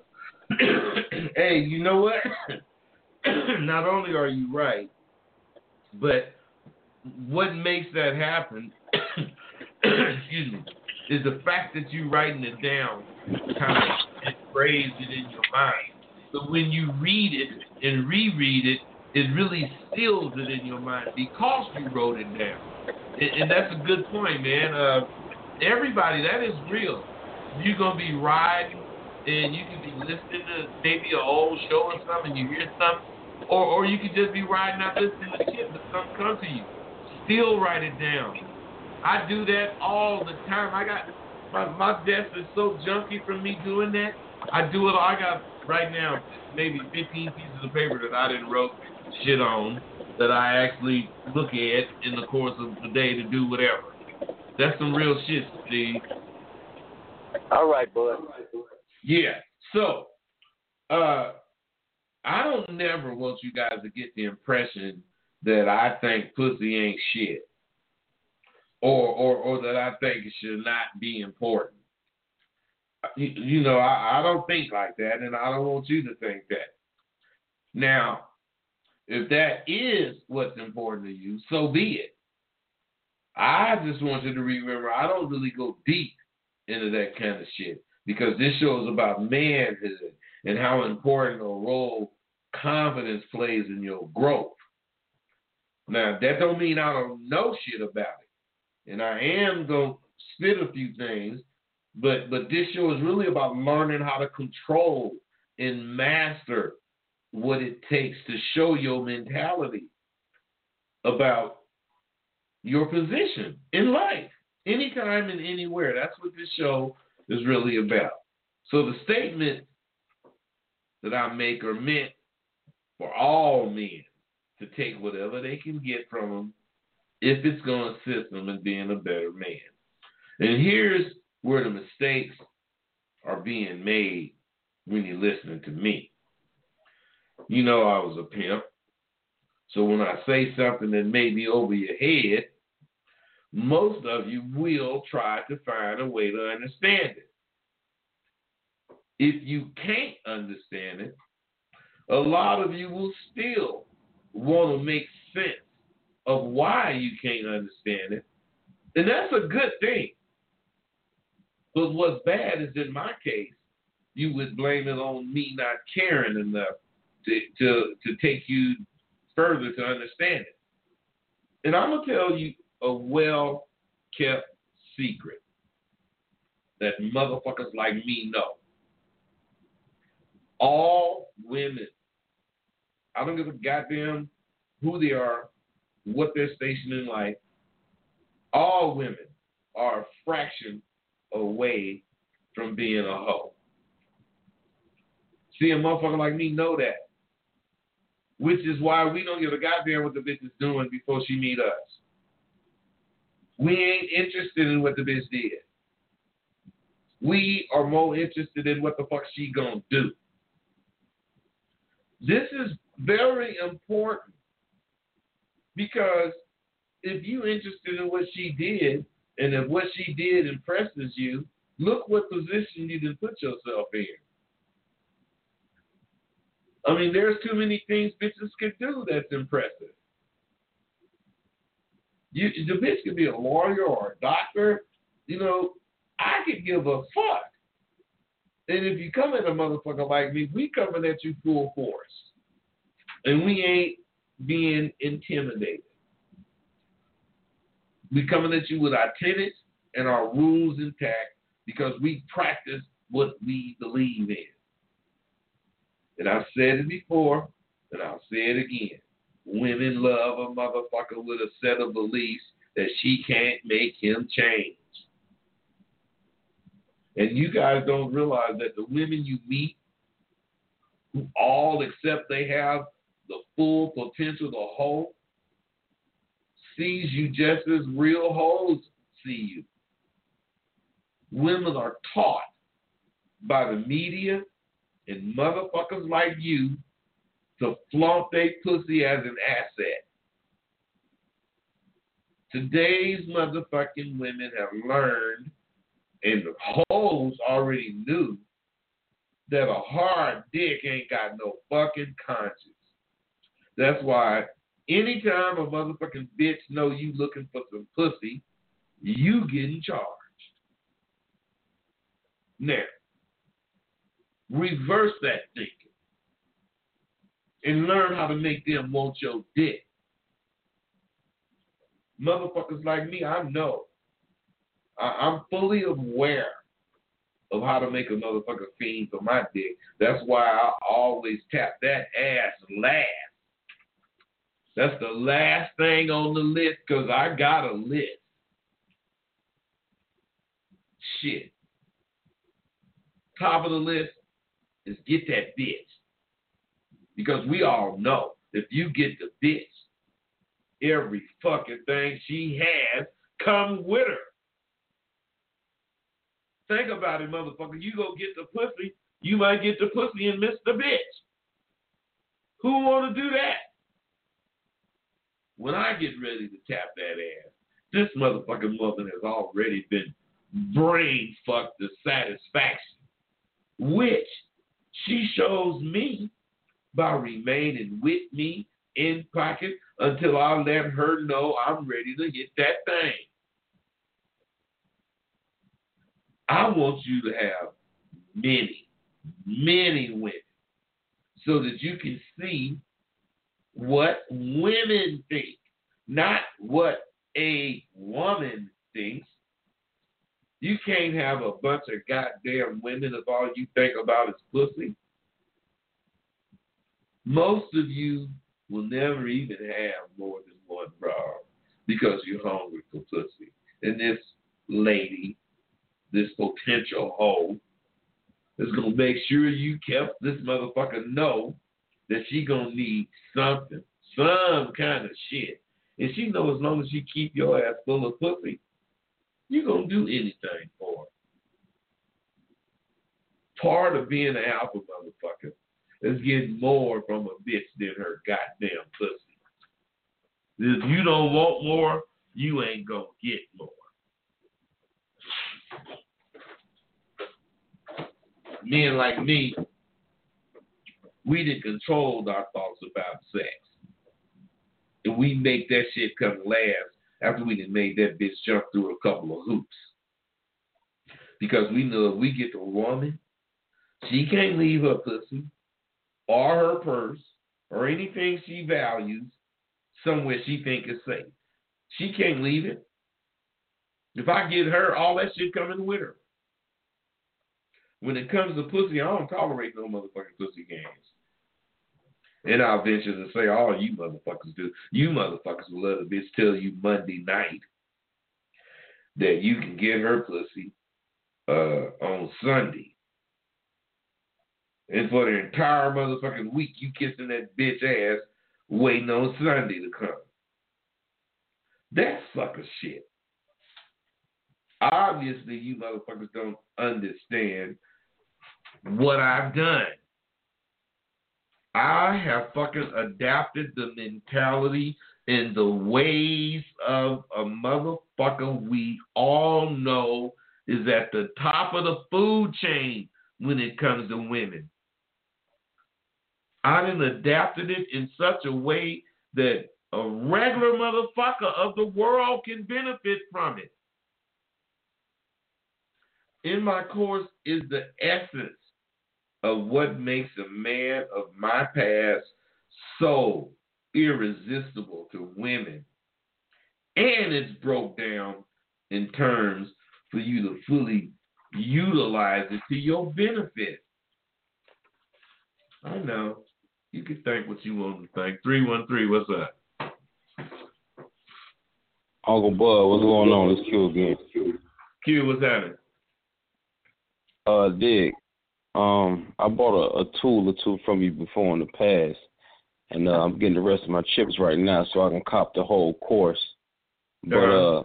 baby. Hey, you know what? Not only are you right, but what makes that happen, excuse me, is the fact that you writing it down kind of engraves it in your mind. So when you read it and reread it, it really seals it in your mind because you wrote it down. And, and that's a good point, man. Uh, everybody, that is real. You're going to be riding and you can be listening to maybe an old show or something and you hear something. Or, or you could just be riding out listening to shit, but something comes to you. Still write it down. I do that all the time. I got my my desk is so junky from me doing that. I do it. I got right now maybe fifteen pieces of paper that I didn't wrote shit on that I actually look at in the course of the day to do whatever. That's some real shit, Steve. All right, bud. Yeah. So, uh, I don't never want you guys to get the impression that I think pussy ain't shit. Or, or, or that I think it should not be important. You, you know, I, I don't think like that, and I don't want you to think that. Now, if that is what's important to you, so be it. I just want you to remember I don't really go deep into that kind of shit because this show is about manhood and how important a role confidence plays in your growth. Now, that don't mean I don't know shit about it. And I am going to spit a few things, but but this show is really about learning how to control and master what it takes to show your mentality about your position in life, anytime and anywhere. That's what this show is really about. So the statement that I make are meant for all men to take whatever they can get from them if it's going to assist them in being a better man. And here's where the mistakes are being made when you're listening to me. You know I was a pimp. So when I say something that may be over your head, most of you will try to find a way to understand it. If you can't understand it, a lot of you will still want to make sense of why you can't understand it. And that's a good thing. But what's bad is in my case, you would blame it on me not caring enough to, to, to take you further to understand it. And I'm going to tell you a well-kept secret that motherfuckers like me know. All women, I don't give a goddamn who they are, what their station in life, all women are a fraction away from being a hoe. See, a motherfucker like me know that. Which is why we don't give a goddamn what the bitch is doing before she meet us. We ain't interested in what the bitch did. We are more interested in what the fuck she gonna do. This is very important because if you're interested in what she did and if what she did impresses you, look what position you done put yourself in. I mean, there's too many things bitches can do that's impressive. You, the bitch could be a lawyer or a doctor. You know, I could give a fuck. And if you come at a motherfucker like me, we coming at you full force. And we ain't being intimidated. We coming at you with our tenets and our rules intact because we practice what we believe in. And I've said it before, and I'll say it again. Women love a motherfucker with a set of beliefs that she can't make him change. And you guys don't realize that the women you meet who all accept they have the full potential to hoe sees you just as real hoes see you. Women are taught by the media and motherfuckers like you to flaunt their pussy as an asset. Today's motherfucking women have learned And the hoes already knew that a hard dick ain't got no fucking conscience. That's why anytime a motherfucking bitch know you looking for some pussy, you getting charged. Now, reverse that thinking and learn how to make them want your dick. Motherfuckers like me, I know. I, I'm fully aware of how to make a motherfucker fiend for my dick. That's why I always tap that ass last. That's the last thing on the list because I got a list. Shit. Top of the list is get that bitch. Because we all know if you get the bitch, every fucking thing she has comes with her. Think about it, motherfucker. You go get the pussy, you might get the pussy and miss the bitch. Who want to do that? When I get ready to tap that ass, this motherfucking mother has already been brain fucked to satisfaction, which she shows me by remaining with me in pocket until I let her know I'm ready to hit that thing. I want you to have many, many women so that you can see what women think, not what a woman thinks. You can't have a bunch of goddamn women if all you think about is pussy. Most of you will never even have more than one bra because you're hungry for pussy. And this lady, this potential hoe, is going to make sure you kept this motherfucker know that she going to need something, some kind of shit. And she knows as long as she keep your ass full of pussy, you're going to do anything for her. Part of being an alpha motherfucker is getting more from a bitch than her goddamn pussy. If you don't want more, you ain't going to get more. Men like me, we done controlled our thoughts about sex. And we make that shit come last after we done made that bitch jump through a couple of hoops. Because we know if we get the woman, she can't leave her pussy or her purse or anything she values somewhere she think is safe. She can't leave it. If I get her, all that shit coming with her. When it comes to pussy, I don't tolerate no motherfucking pussy games. And I'll venture to say all you motherfuckers do. You motherfuckers will let a bitch tell you Monday night that you can get her pussy uh, on Sunday. And for the entire motherfucking week, you kissing that bitch ass waiting on Sunday to come. That's sucker shit. Obviously, you motherfuckers don't understand what I've done. I have fucking adapted the mentality and the ways of a motherfucker we all know is at the top of the food chain when it comes to women. I done adapted it in such a way that a regular motherfucker of the world can benefit from it. In my course is the essence of what makes a man of my past so irresistible to women. And it's broke down in terms for you to fully utilize it to your benefit. I know. You can think what you want to think. three one three, what's up? Uncle Bud, what's going on? It's Q again. Q, what's happening? Uh, Dig, um, I bought a, a tool or two from you before in the past, and uh, I'm getting the rest of my chips right now so I can cop the whole course. But uh,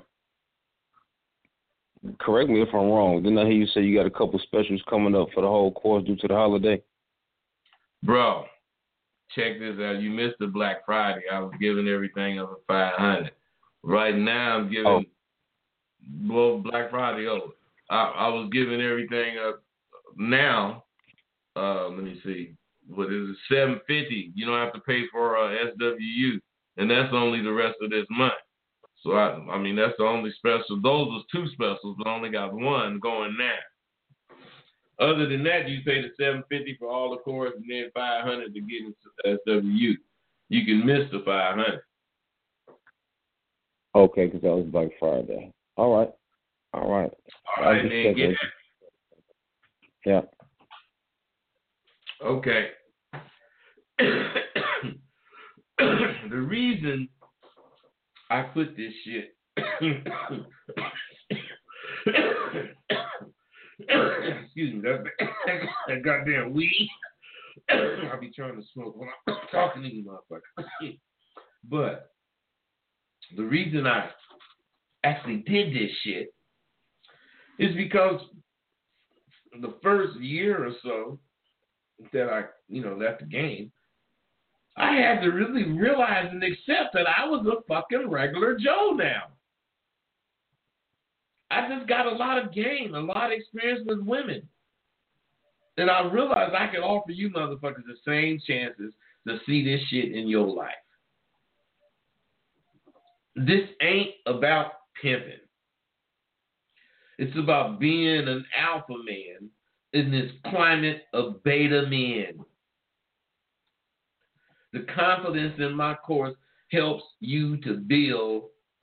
correct me if I'm wrong. Didn't I hear you say you got a couple specials coming up for the whole course due to the holiday? Bro, check this out. You missed the Black Friday. I was giving everything up at five hundred. Right now, I'm giving oh. well, Black Friday over. I, I was giving everything up now. Uh, let me see. What is it? seven fifty. You don't have to pay for uh, S W U, and that's only the rest of this month. So I, I mean, that's the only special. Those was two specials, but I only got one going now. Other than that, you pay the seven fifty for all the course, and then five hundred to get into S W U. You can miss the five hundred. Okay, because that was Black Friday. All right. All right. All right, man. Get it. Yeah. Okay. The reason I put this shit. Excuse me. That, that goddamn weed. I'll be trying to smoke when I'm talking to you, motherfucker. But the reason I actually did this shit is because the first year or so that I, you know, left the game, I had to really realize and accept that I was a fucking regular Joe now. I just got a lot of game, a lot of experience with women. And I realized I could offer you motherfuckers the same chances to see this shit in your life. This ain't about pimping. It's about being an alpha man in this climate of beta men. The confidence in my course helps you to build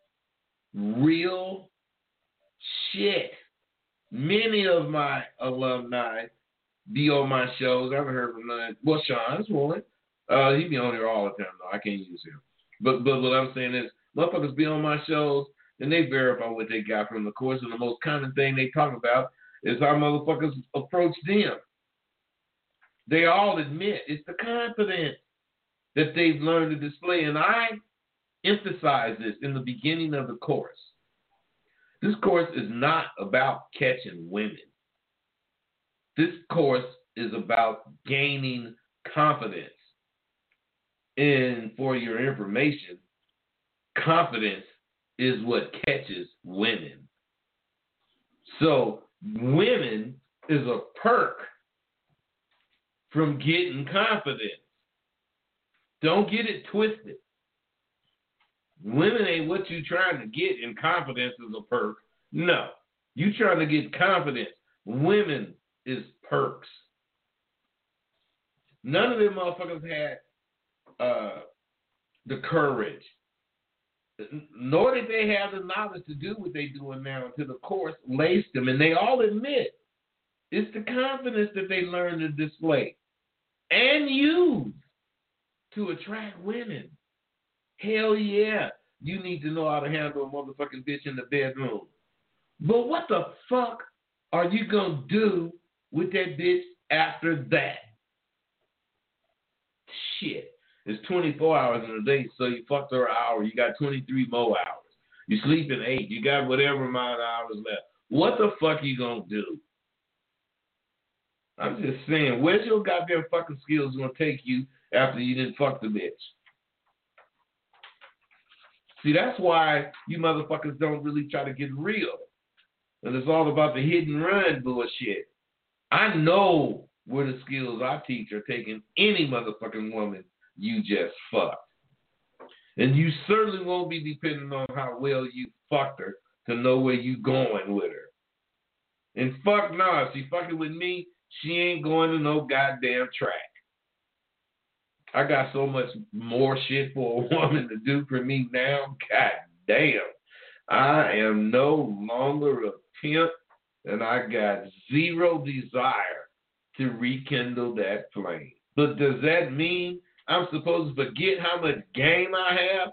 real shit. Many of my alumni be on my shows. I haven't heard from none. Well, Sean's one. Uh, he be on here all the time, though. I can't use him. But but what I'm saying is, motherfuckers be on my shows, and they verify what they got from the course, and the most common thing they talk about is how motherfuckers approach them. They all admit it's the confidence that they've learned to display, and I emphasize this in the beginning of the course. This course is not about catching women. This course is about gaining confidence. And for your information, confidence is what catches women. So women is a perk from getting confidence. Don't get it twisted. Women ain't what you trying to get, and confidence is a perk. No. You trying to get confidence. Women is perks. None of them motherfuckers had uh, the courage, nor did they have the knowledge to do what they doing now until the course laced them. And they all admit it's the confidence that they learn to display and use to attract women. Hell yeah, you need to know how to handle a motherfucking bitch in the bedroom. But what the fuck are you going to do with that bitch after that? Shit. It's twenty-four hours in a day, so you fucked her an hour. You got twenty-three more hours. You sleep in eight. You got whatever amount of hours left. What the fuck you going to do? I'm just saying, where's your goddamn fucking skills going to take you after you didn't fuck the bitch? See, that's why you motherfuckers don't really try to get real. And it's all about the hit and run bullshit. I know where the skills I teach are taking any motherfucking woman you just fucked. And you certainly won't be depending on how well you fucked her to know where you going with her. And fuck no, nah, she fucking with me, she ain't going to no goddamn track. I got so much more shit for a woman to do for me now. God damn. I am no longer a pimp, and I got zero desire to rekindle that flame. But does that mean I'm supposed to forget how much game I have?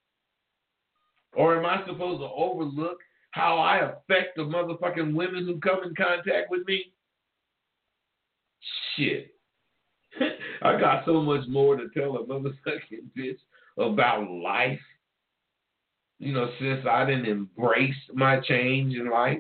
Or am I supposed to overlook how I affect the motherfucking women who come in contact with me? Shit. I got so much more to tell a motherfucking bitch about life. You know, since I didn't embrace my change in life.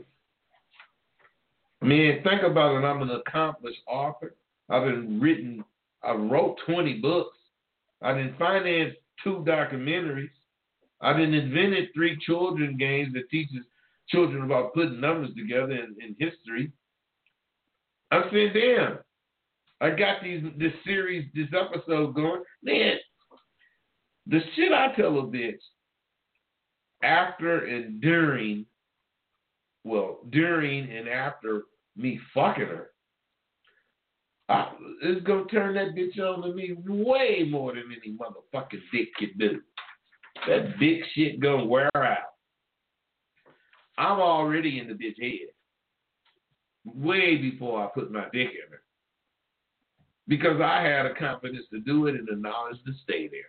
I mean, think about it. I'm an accomplished author. I've been written, I wrote twenty books. I didn't finance two documentaries. I didn't invented three children games that teaches children about putting numbers together in, in history. I'm saying, damn, I got these this series, this episode going. Man, the shit I tell a bitch after and during, well, during and after me fucking her, I, it's going to turn that bitch on to me way more than any motherfucking dick can do. That big shit going to wear out. I'm already in the bitch head way before I put my dick in her. Because I had the confidence to do it and the knowledge to stay there.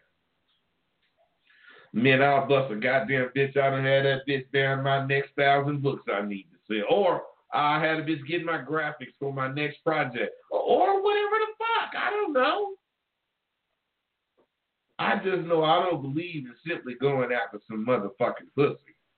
Man, I'll bust a goddamn bitch out and have that bitch down my next thousand books I need to sell. Or I had a bitch get my graphics for my next project. Or whatever the fuck. I don't know. I just know I don't believe in simply going after some motherfucking pussy.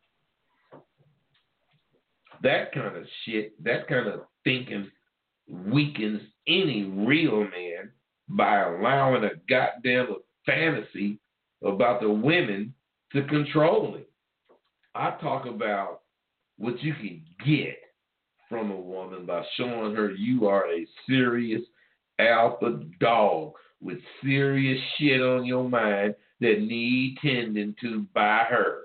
That kind of shit, that kind of thinking weakens any real man by allowing a goddamn fantasy about the women to control him. I talk about what you can get from a woman by showing her you are a serious alpha dog with serious shit on your mind that need tending to by her.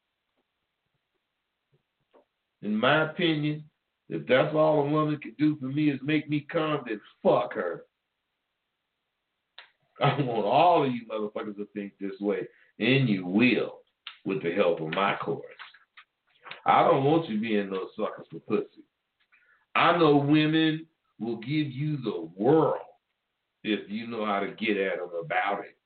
In my opinion, if that's all a woman can do for me is make me come, then fuck her. I want all of you motherfuckers to think this way, and you will, with the help of my chorus. I don't want you being no suckers for pussy. I know women will give you the world if you know how to get at them about it.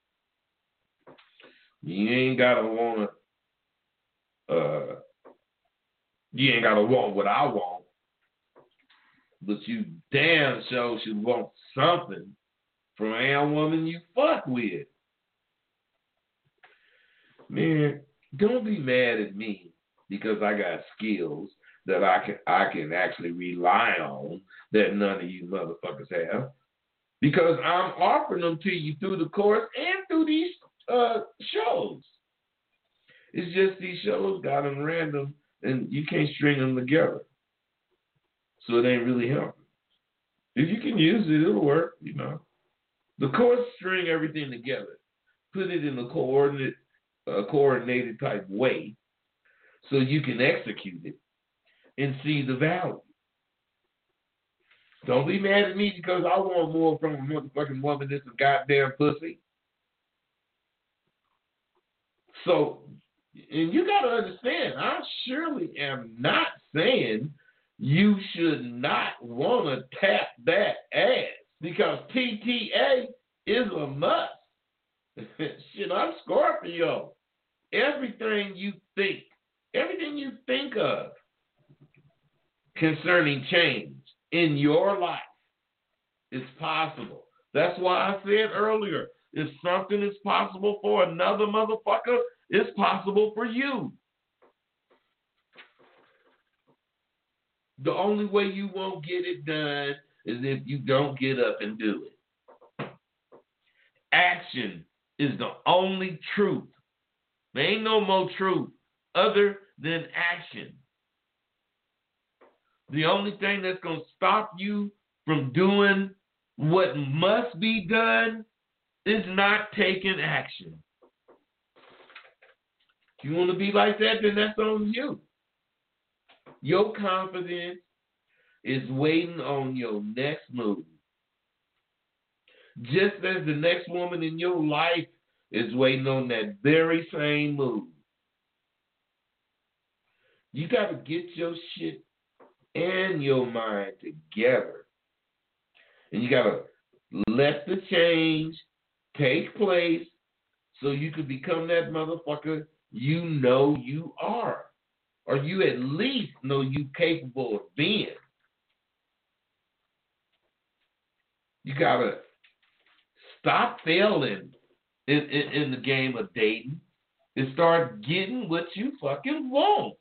You ain't gotta wanna, uh, you ain't gotta want what I want, but you damn sure should want something from a woman you fuck with. Man, don't be mad at me because I got skills that I can I can actually rely on that none of you motherfuckers have. Because I'm offering them to you through the course and through these uh, shows. It's just these shows got them random and you can't string them together. So it ain't really helping. If you can use it, it'll work, you know. The course string everything together. Put it in a coordinate, uh, coordinated type way so you can execute it and see the value. Don't be mad at me because I want more from a motherfucking woman than some goddamn pussy. So, and you got to understand, I surely am not saying you should not want to tap that ass because P T A is a must. Shit, I'm Scorpio. Everything you think, everything you think of concerning change in your life is possible. That's why I said earlier, if something is possible for another motherfucker, it's possible for you. The only way you won't get it done is if you don't get up and do it. Action is the only truth. There ain't no more truth other than action. The only thing that's going to stop you from doing what must be done is not taking action. If you want to be like that, then that's on you. Your confidence is waiting on your next move. Just as the next woman in your life is waiting on that very same move. You got to get your shit and your mind together. And you got to let the change take place so you can become that motherfucker you know you are. Or you at least know you capable of being. You got to stop failing in, in, in the game of dating and start getting what you fucking want.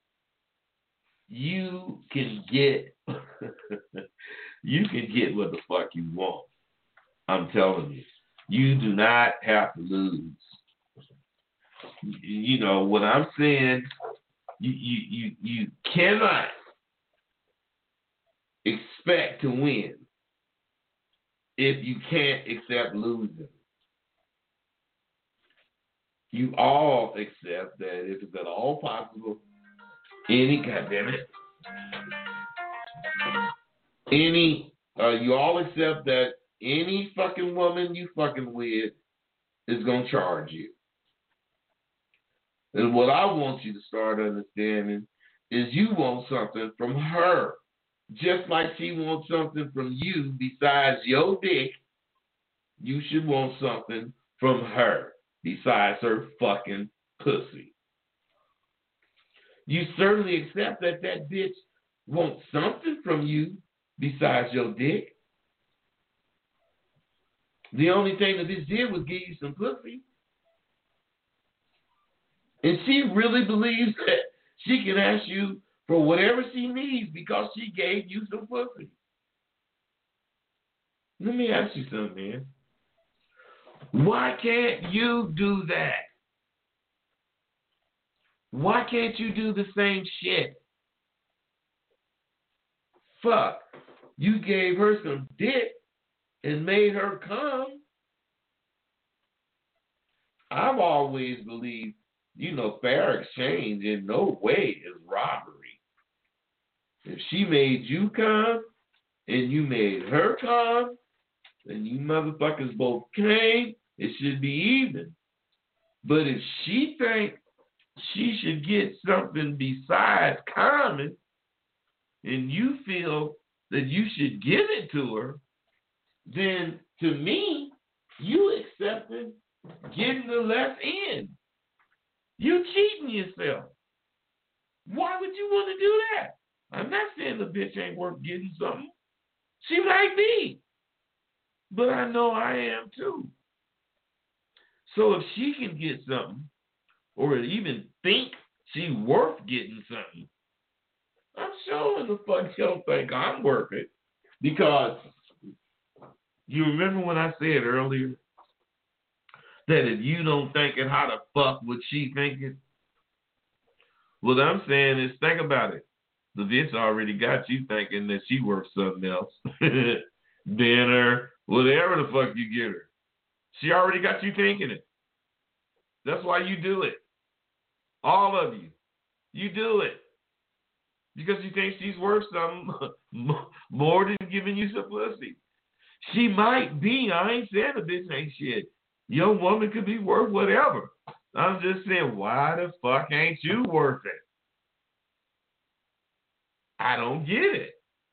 You can get you can get what the fuck you want. I'm telling you. You do not have to lose. You know, what I'm saying You you you you cannot expect to win if you can't accept losing. You all accept that if it's at all possible, any goddamn it, any uh, you all accept that any fucking woman you fucking with is gonna charge you. And what I want you to start understanding is you want something from her. Just like she wants something from you besides your dick, you should want something from her besides her fucking pussy. You certainly accept that that bitch wants something from you besides your dick. The only thing that this did was give you some pussy. And she really believes that she can ask you for whatever she needs because she gave you some pussy. Let me ask you something, man. Why can't you do that? Why can't you do the same shit? Fuck. You gave her some dick and made her come. I've always believed, you know, fair exchange in no way is robbery. If she made you come and you made her come, then you motherfuckers both came, it should be even. But if she thinks she should get something besides common, and you feel that you should give it to her, then to me, you accepting getting the less end. You cheating yourself. Why would you want to do that? I'm not saying the bitch ain't worth getting something. She might be. But I know I am too. So if she can get something, or even think she worth getting something, I'm sure the fuck she'll think I'm worth it. Because you remember when I said earlier that if you don't think it, how the fuck would she think it? What I'm saying is, think about it. The bitch already got you thinking that she worth something else. Dinner, whatever the fuck you get her. She already got you thinking it. That's why you do it. All of you. You do it. Because you think she's worth something more than giving you some pussy. She might be. I ain't saying the bitch ain't shit. Your woman could be worth whatever. I'm just saying, why the fuck ain't you worth it? I don't get it.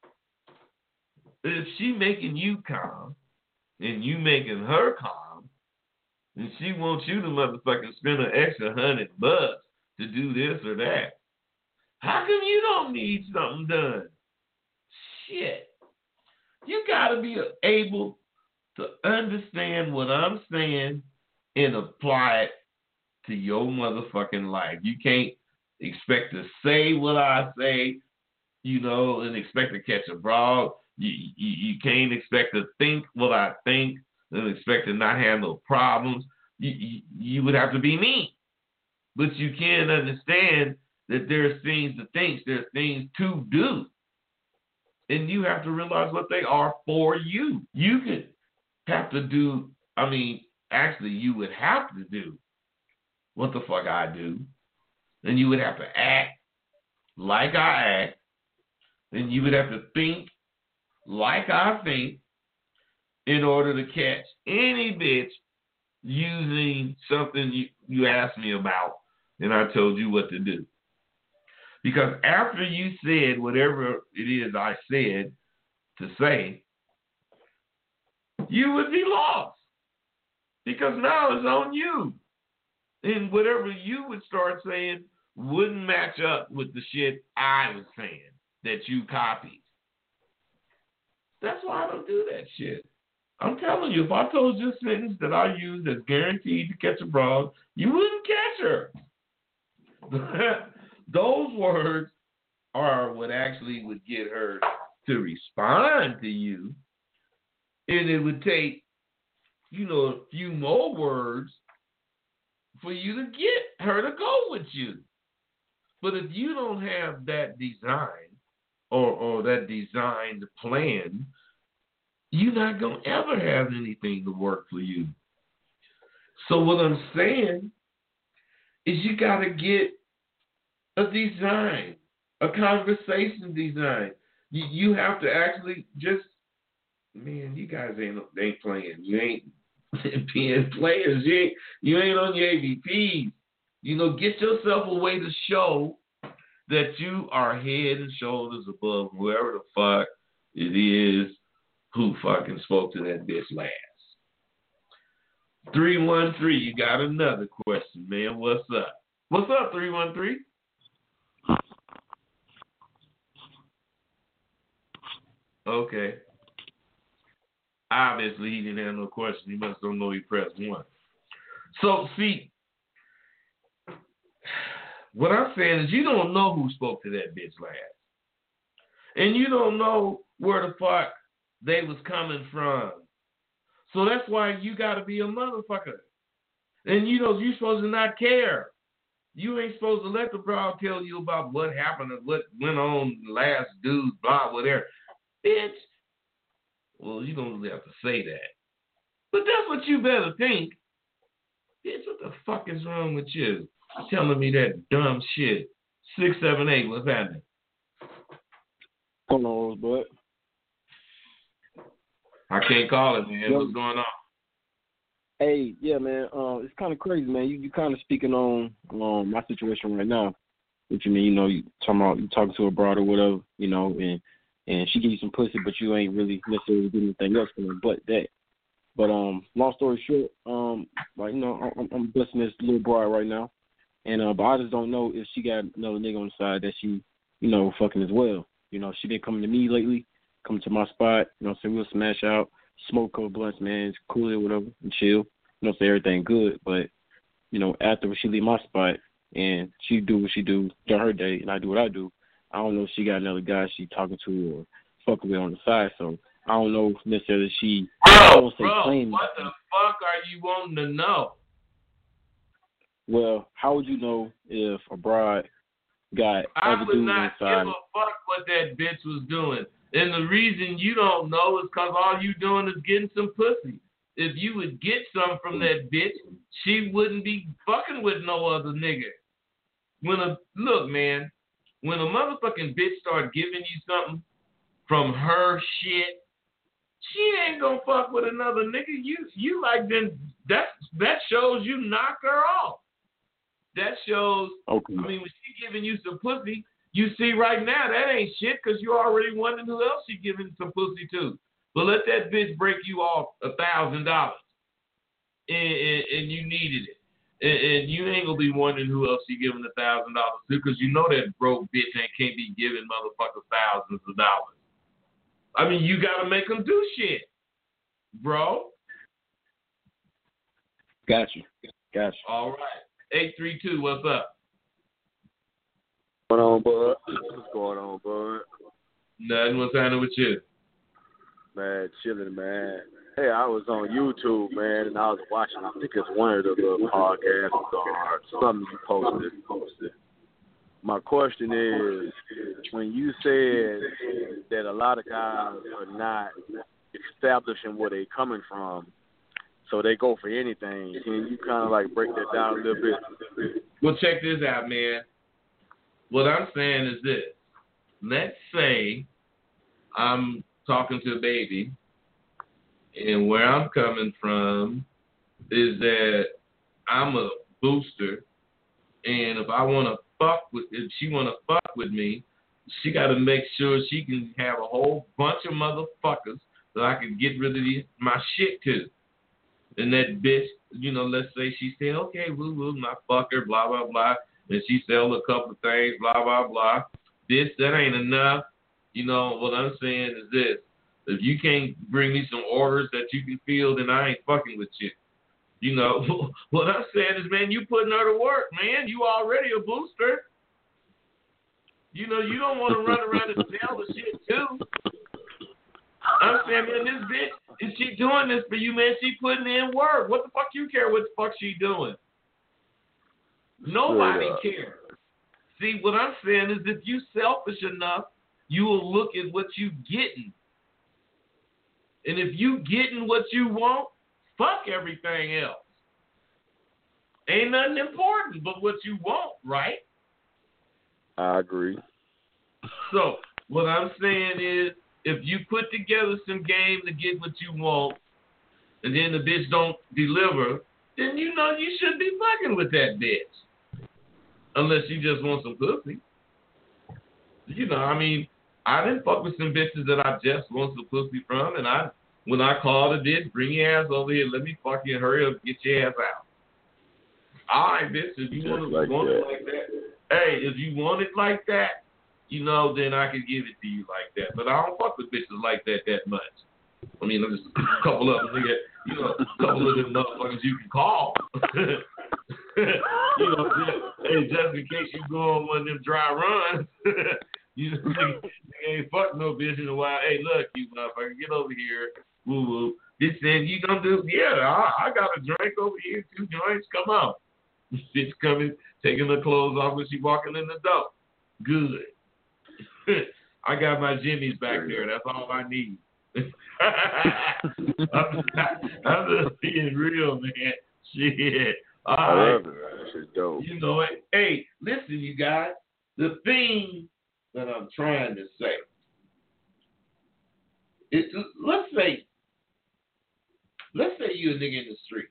If she making you calm and you making her calm, and she wants you to motherfucking spend an extra hundred bucks to do this or that, how come you don't need something done? Shit. You gotta be able to understand what I'm saying and apply it to your motherfucking life. You can't expect to say what I say, you know, and expect to catch a broad. You, you, you can't expect to think what I think and expect to not have no problems. You, you, you would have to be me. But you can understand that there's things to think, there's things to do. And you have to realize what they are for you. You could have to do, I mean, actually you would have to do what the fuck I do. And you would have to act like I act. And you would have to think like I think in order to catch any bitch using something you, you asked me about and I told you what to do. Because after you said whatever it is I said to say, you would be lost. Because now it's on you. And whatever you would start saying wouldn't match up with the shit I was saying that you copied. That's why I don't do that shit. I'm telling you, if I told you a sentence that I use that's guaranteed to catch a broad, you wouldn't catch her. Those words are what actually would get her to respond to you. And it would take, you know, a few more words for you to get her to go with you. But if you don't have that design or, or that designed plan, you're not going to ever have anything to work for you. So what I'm saying is you got to get a design, a conversation design. You, you have to actually just, man, you guys ain't ain't playing. You ain't being players. You ain't, you ain't on your A B Ps. You know, get yourself a way to show that you are head and shoulders above whoever the fuck it is who fucking spoke to that bitch last. three one three, you got another question, man. What's up? What's up, three one three? Okay. Obviously, he didn't have no question. He must don't know he pressed one. So, see, what I'm saying is you don't know who spoke to that bitch last. And you don't know where the fuck they was coming from. So that's why you got to be a motherfucker. And, you know, you're supposed to not care. You ain't supposed to let the broad tell you about what happened and what went on last dude, blah, whatever. Bitch. Well, you don't really have to say that. But that's what you better think. Bitch, what the fuck is wrong with you? Telling me that dumb shit. Six, seven, eight, what's happening? What's going on, bud? I can't call it, man. Yo. What's going on? Hey, yeah, man. Uh, it's kind of crazy, man. You you kind of speaking on um, my situation right now. What you mean? You know, you talking about you talking to a broad or whatever, you know, and and she give you some pussy, but you ain't really necessarily doing anything else for her but that. But um, long story short, um, like you know, I'm, I'm blessing this little broad right now, and uh, but I just don't know if she got another nigga on the side that she, you know, fucking as well. You know, she been coming to me lately, coming to my spot. You know, so we'll smash out, smoke a couple blunts, man, it's cool or whatever, and chill. You know, say everything good, but you know, after she leave my spot and she do what she do during her day, and I do what I do, I don't know if she got another guy she talking to or fucking with on the side. So I don't know necessarily if she. Bro, bro, what the fuck are you wanting to know? Well, how would you know if a bride got I other would dudes not give inside? a fuck what that bitch was doing. And the reason you don't know is because all you doing is getting some pussy. If you would get some from that bitch, she wouldn't be fucking with no other nigga. When a look, man, when a motherfucking bitch start giving you something from her shit, she ain't gonna fuck with another nigga. You you like then that that shows you knock her off. That shows. Okay. I mean, when she giving you some pussy, you see right now that ain't shit because you already wondering who else she giving some pussy to. But let that bitch break you off a thousand dollars, and and you needed it, and, and you ain't gonna be wondering who else she giving a thousand dollars to because you know that broke bitch ain't can't be giving motherfuckers thousands of dollars. I mean, you gotta make them do shit, bro. Got you. Got you. All right. eight three two, what's up? What's going on, bud? What's going on, bud? Nothing. What's happening with you? Man, chilling, man. Hey, I was on YouTube, man, and I was watching, I think it's one of the little podcasts or something you posted. posted. My question is, when you said that a lot of guys are not establishing where they're coming from, so they go for anything, can you kind of like break that down a little bit? Well, check this out, man. What I'm saying is this. Let's say I'm talking to a baby, and where I'm coming from is that I'm a booster, and if I want to fuck with, if she want to fuck with me, she got to make sure she can have a whole bunch of motherfuckers that I can get rid of these, my shit to. And that bitch, you know, let's say she say, okay, woo woo, my fucker, blah blah blah, and she sell a couple of things, blah blah blah. This that ain't enough. You know what I'm saying is this: if you can't bring me some orders that you can fill, then I ain't fucking with you. You know what I'm saying is, man, you putting her to work, man. You already a booster. You know you don't want to run around and sell the shit too. I'm saying, man, this bitch, is she doing this for you, man? She putting in work. What the fuck you care what the fuck she doing? Nobody cares. See, what I'm saying is if you selfish enough, you will look at what you getting. And if you getting what you want, fuck everything else. Ain't nothing important but what you want, right? I agree. So what I'm saying is, if you put together some game to get what you want, and then the bitch don't deliver, then you know you should be fucking with that bitch. Unless you just want some pussy. You know, I mean, I didn't fuck with some bitches that I just want some pussy from, and I, when I called a bitch, bring your ass over here, let me fuck you, hurry up, get your ass out. All right, bitch, if you want, like want that. it like that, hey, if you want it like that, you know, then I can give it to you like that. But I don't fuck with bitches like that that much. I mean, there's a couple of them, nigga, you know, a couple of them motherfuckers you can call. You know, just, hey, just in case you go on one of them dry runs, you know, nigga, nigga ain't fuck no bitch in a while. Hey, look, you motherfucker, get over here, woo woo. Bitch said, you gonna do? Yeah, I, I got a drink over here, two joints. Come on. Bitch coming, taking her clothes off when she walking in the door. Good. I got my Jimmy's back there. That's all I need. I'm, I'm just being real, man. Shit. All I right. love it, man. That shit's dope. You know it. Hey, listen, you guys. The thing that I'm trying to say is, let's say, let's say you're a nigga in the street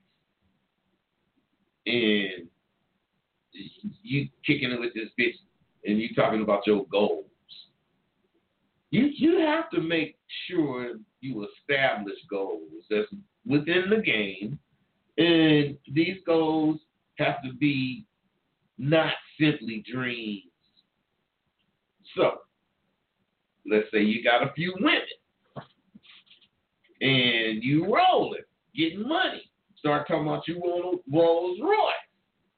and you kicking it with this bitch and you talking about your goals. You you have to make sure you establish goals that's within the game, and these goals have to be not simply dreams. So, let's say you got a few women, and you rolling, getting money. Start talking about you want a Rolls Royce,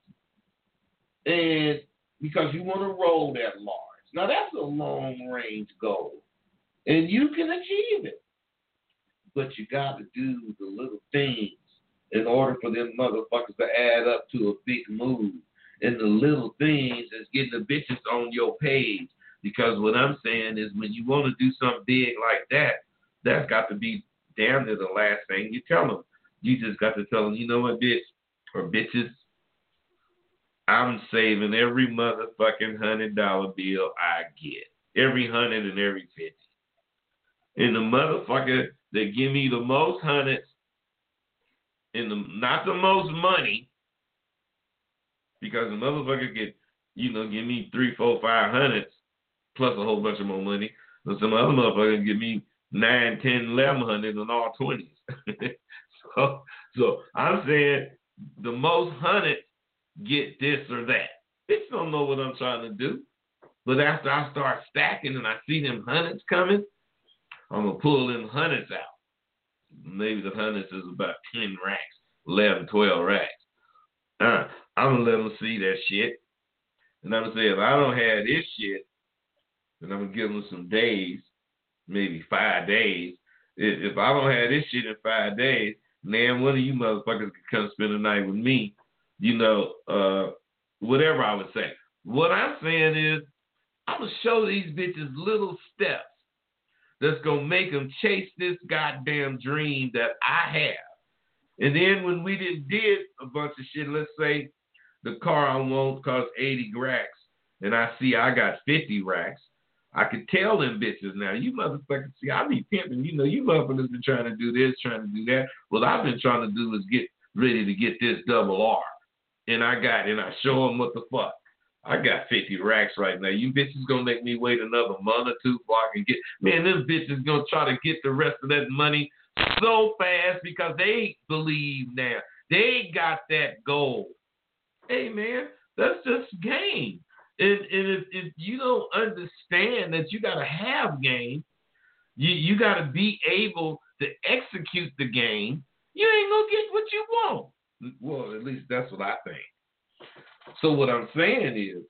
and because you want to roll that large. Now that's a long range goal, and you can achieve it. But you got to do the little things in order for them motherfuckers to add up to a big move. And the little things is getting the bitches on your page. Because what I'm saying is when you want to do something big like that, that's got to be damn near the last thing you tell them. You just got to tell them, you know what, bitch, or bitches, I'm saving every motherfucking hundred dollar bill I get. Every hundred and every fifty. And the motherfucker that give me the most hundreds and the not the most money, because the motherfucker get, you know, give me three, four, five hundreds plus a whole bunch of more money. And some other motherfucker give me nine, ten, eleven hundred and all twenties. so so I'm saying the most hundreds get this or that. Bitch don't know what I'm trying to do. But after I start stacking and I see them hundreds coming, I'm going to pull them hundreds out. Maybe the hundreds is about ten racks, eleven, twelve racks. Uh, I'm going to let them see that shit. And I'm going to say, if I don't have this shit, then I'm going to give them some days, maybe five days. If, if I don't have this shit in five days, man, one of you motherfuckers can come spend the night with me. You know, uh, whatever I would say. What I'm saying is, I'm going to show these bitches little steps that's going to make them chase this goddamn dream that I have. And then when we did, did a bunch of shit, let's say the car I want costs eighty racks, and I see I got fifty racks, I could tell them bitches now, you motherfuckers, see, I be pimping, you know, you motherfuckers been trying to do this, trying to do that. What I've been trying to do is get ready to get this double R. And I got, and I show them what the fuck. I got fifty racks right now. You bitches gonna make me wait another month or two before I can get, man, them bitches gonna try to get the rest of that money so fast because they believe now. They got that goal. Hey, man, that's just game. And, and if, if you don't understand that you gotta have game, you, you gotta be able to execute the game, you ain't gonna get what you want. Well, at least that's what I think. So what I'm saying is,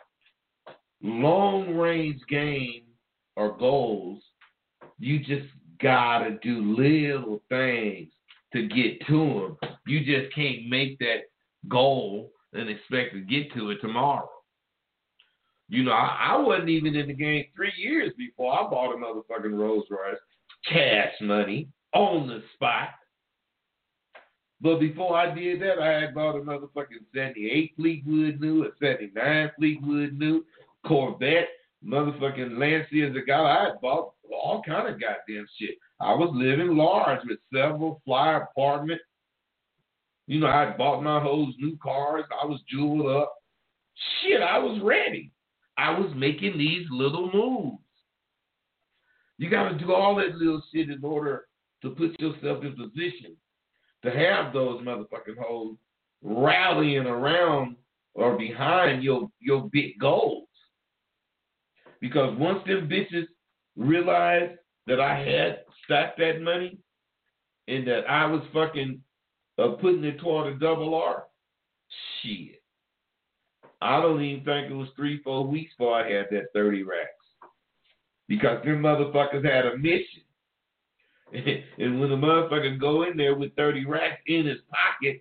long-range game or goals, you just gotta do little things to get to them. You just can't make that goal and expect to get to it tomorrow. You know, I, I wasn't even in the game three years before I bought a motherfucking Rolls Royce. Cash money, on the spot. But before I did that, I had bought a motherfucking seventy-eight Fleetwood New, a seventy-nine Fleetwood New, Corvette, motherfucking Lancia Zagala. I had bought all kind of goddamn shit. I was living large with several fly apartments. You know, I had bought my hoes new cars. I was jeweled up. Shit, I was ready. I was making these little moves. You got to do all that little shit in order to put yourself in position to have those motherfucking hoes rallying around or behind your, your big goals. Because once them bitches realized that I had stacked that money and that I was fucking uh, putting it toward a double R, shit. I don't even think it was three, four weeks before I had that thirty racks. Because them motherfuckers had a mission. And when the motherfucker go in there with thirty racks in his pocket,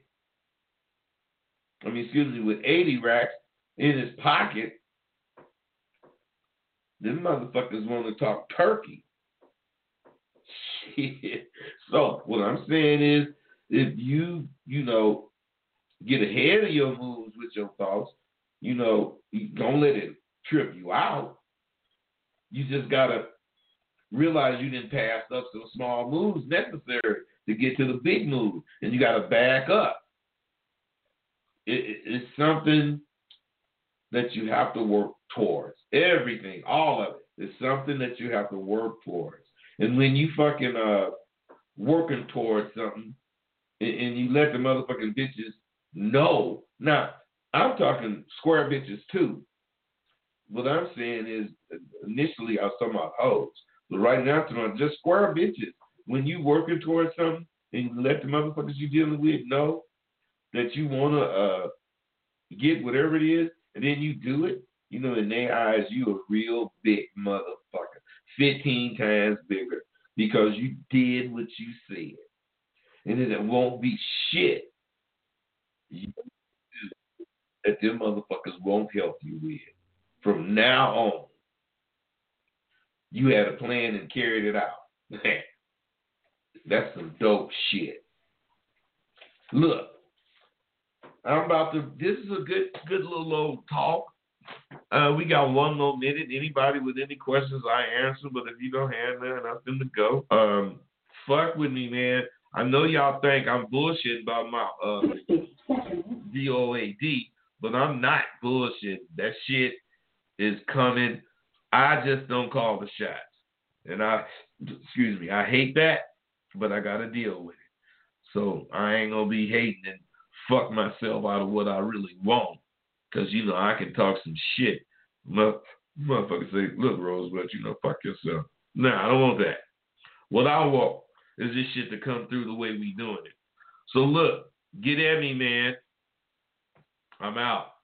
I mean, excuse me, with eighty racks in his pocket, them motherfuckers want to talk turkey. Shit. So what I'm saying is, if you, you know, get ahead of your moves with your thoughts, you know, you don't let it trip you out. You just got to realize you didn't pass up some small moves necessary to get to the big move, and you got to back up. It, it, it's something that you have to work towards. Everything, all of it, is something that you have to work towards. And when you fucking uh working towards something, and, and you let the motherfucking bitches know. Now, I'm talking square bitches too. What I'm saying is, initially I was talking about hoes. But right now, I'm talking about just square bitches. When you working towards something and you let the motherfuckers you dealing with know that you want to uh, get whatever it is, and then you do it, you know, in their eyes, you a real big motherfucker. fifteen times bigger because you did what you said. And then it won't be shit you do that them motherfuckers won't help you with. From now on, you had a plan and carried it out. Man, that's some dope shit. Look, I'm about to, this is a good good little old talk. Uh, we got one more minute. Anybody with any questions, I answer. But if you don't have nothing to go, um, fuck with me, man. I know y'all think I'm bullshitting about my uh, D O A D, but I'm not bullshitting. That shit is coming. I just don't call the shots. And I, excuse me, I hate that, but I got to deal with it. So I ain't going to be hating and fuck myself out of what I really want. Because, you know, I can talk some shit. Motherfuckers say, look, Rosebud, you know, fuck yourself. Nah, I don't want that. What I want is this shit to come through the way we doing it. So look, get at me, man. I'm out.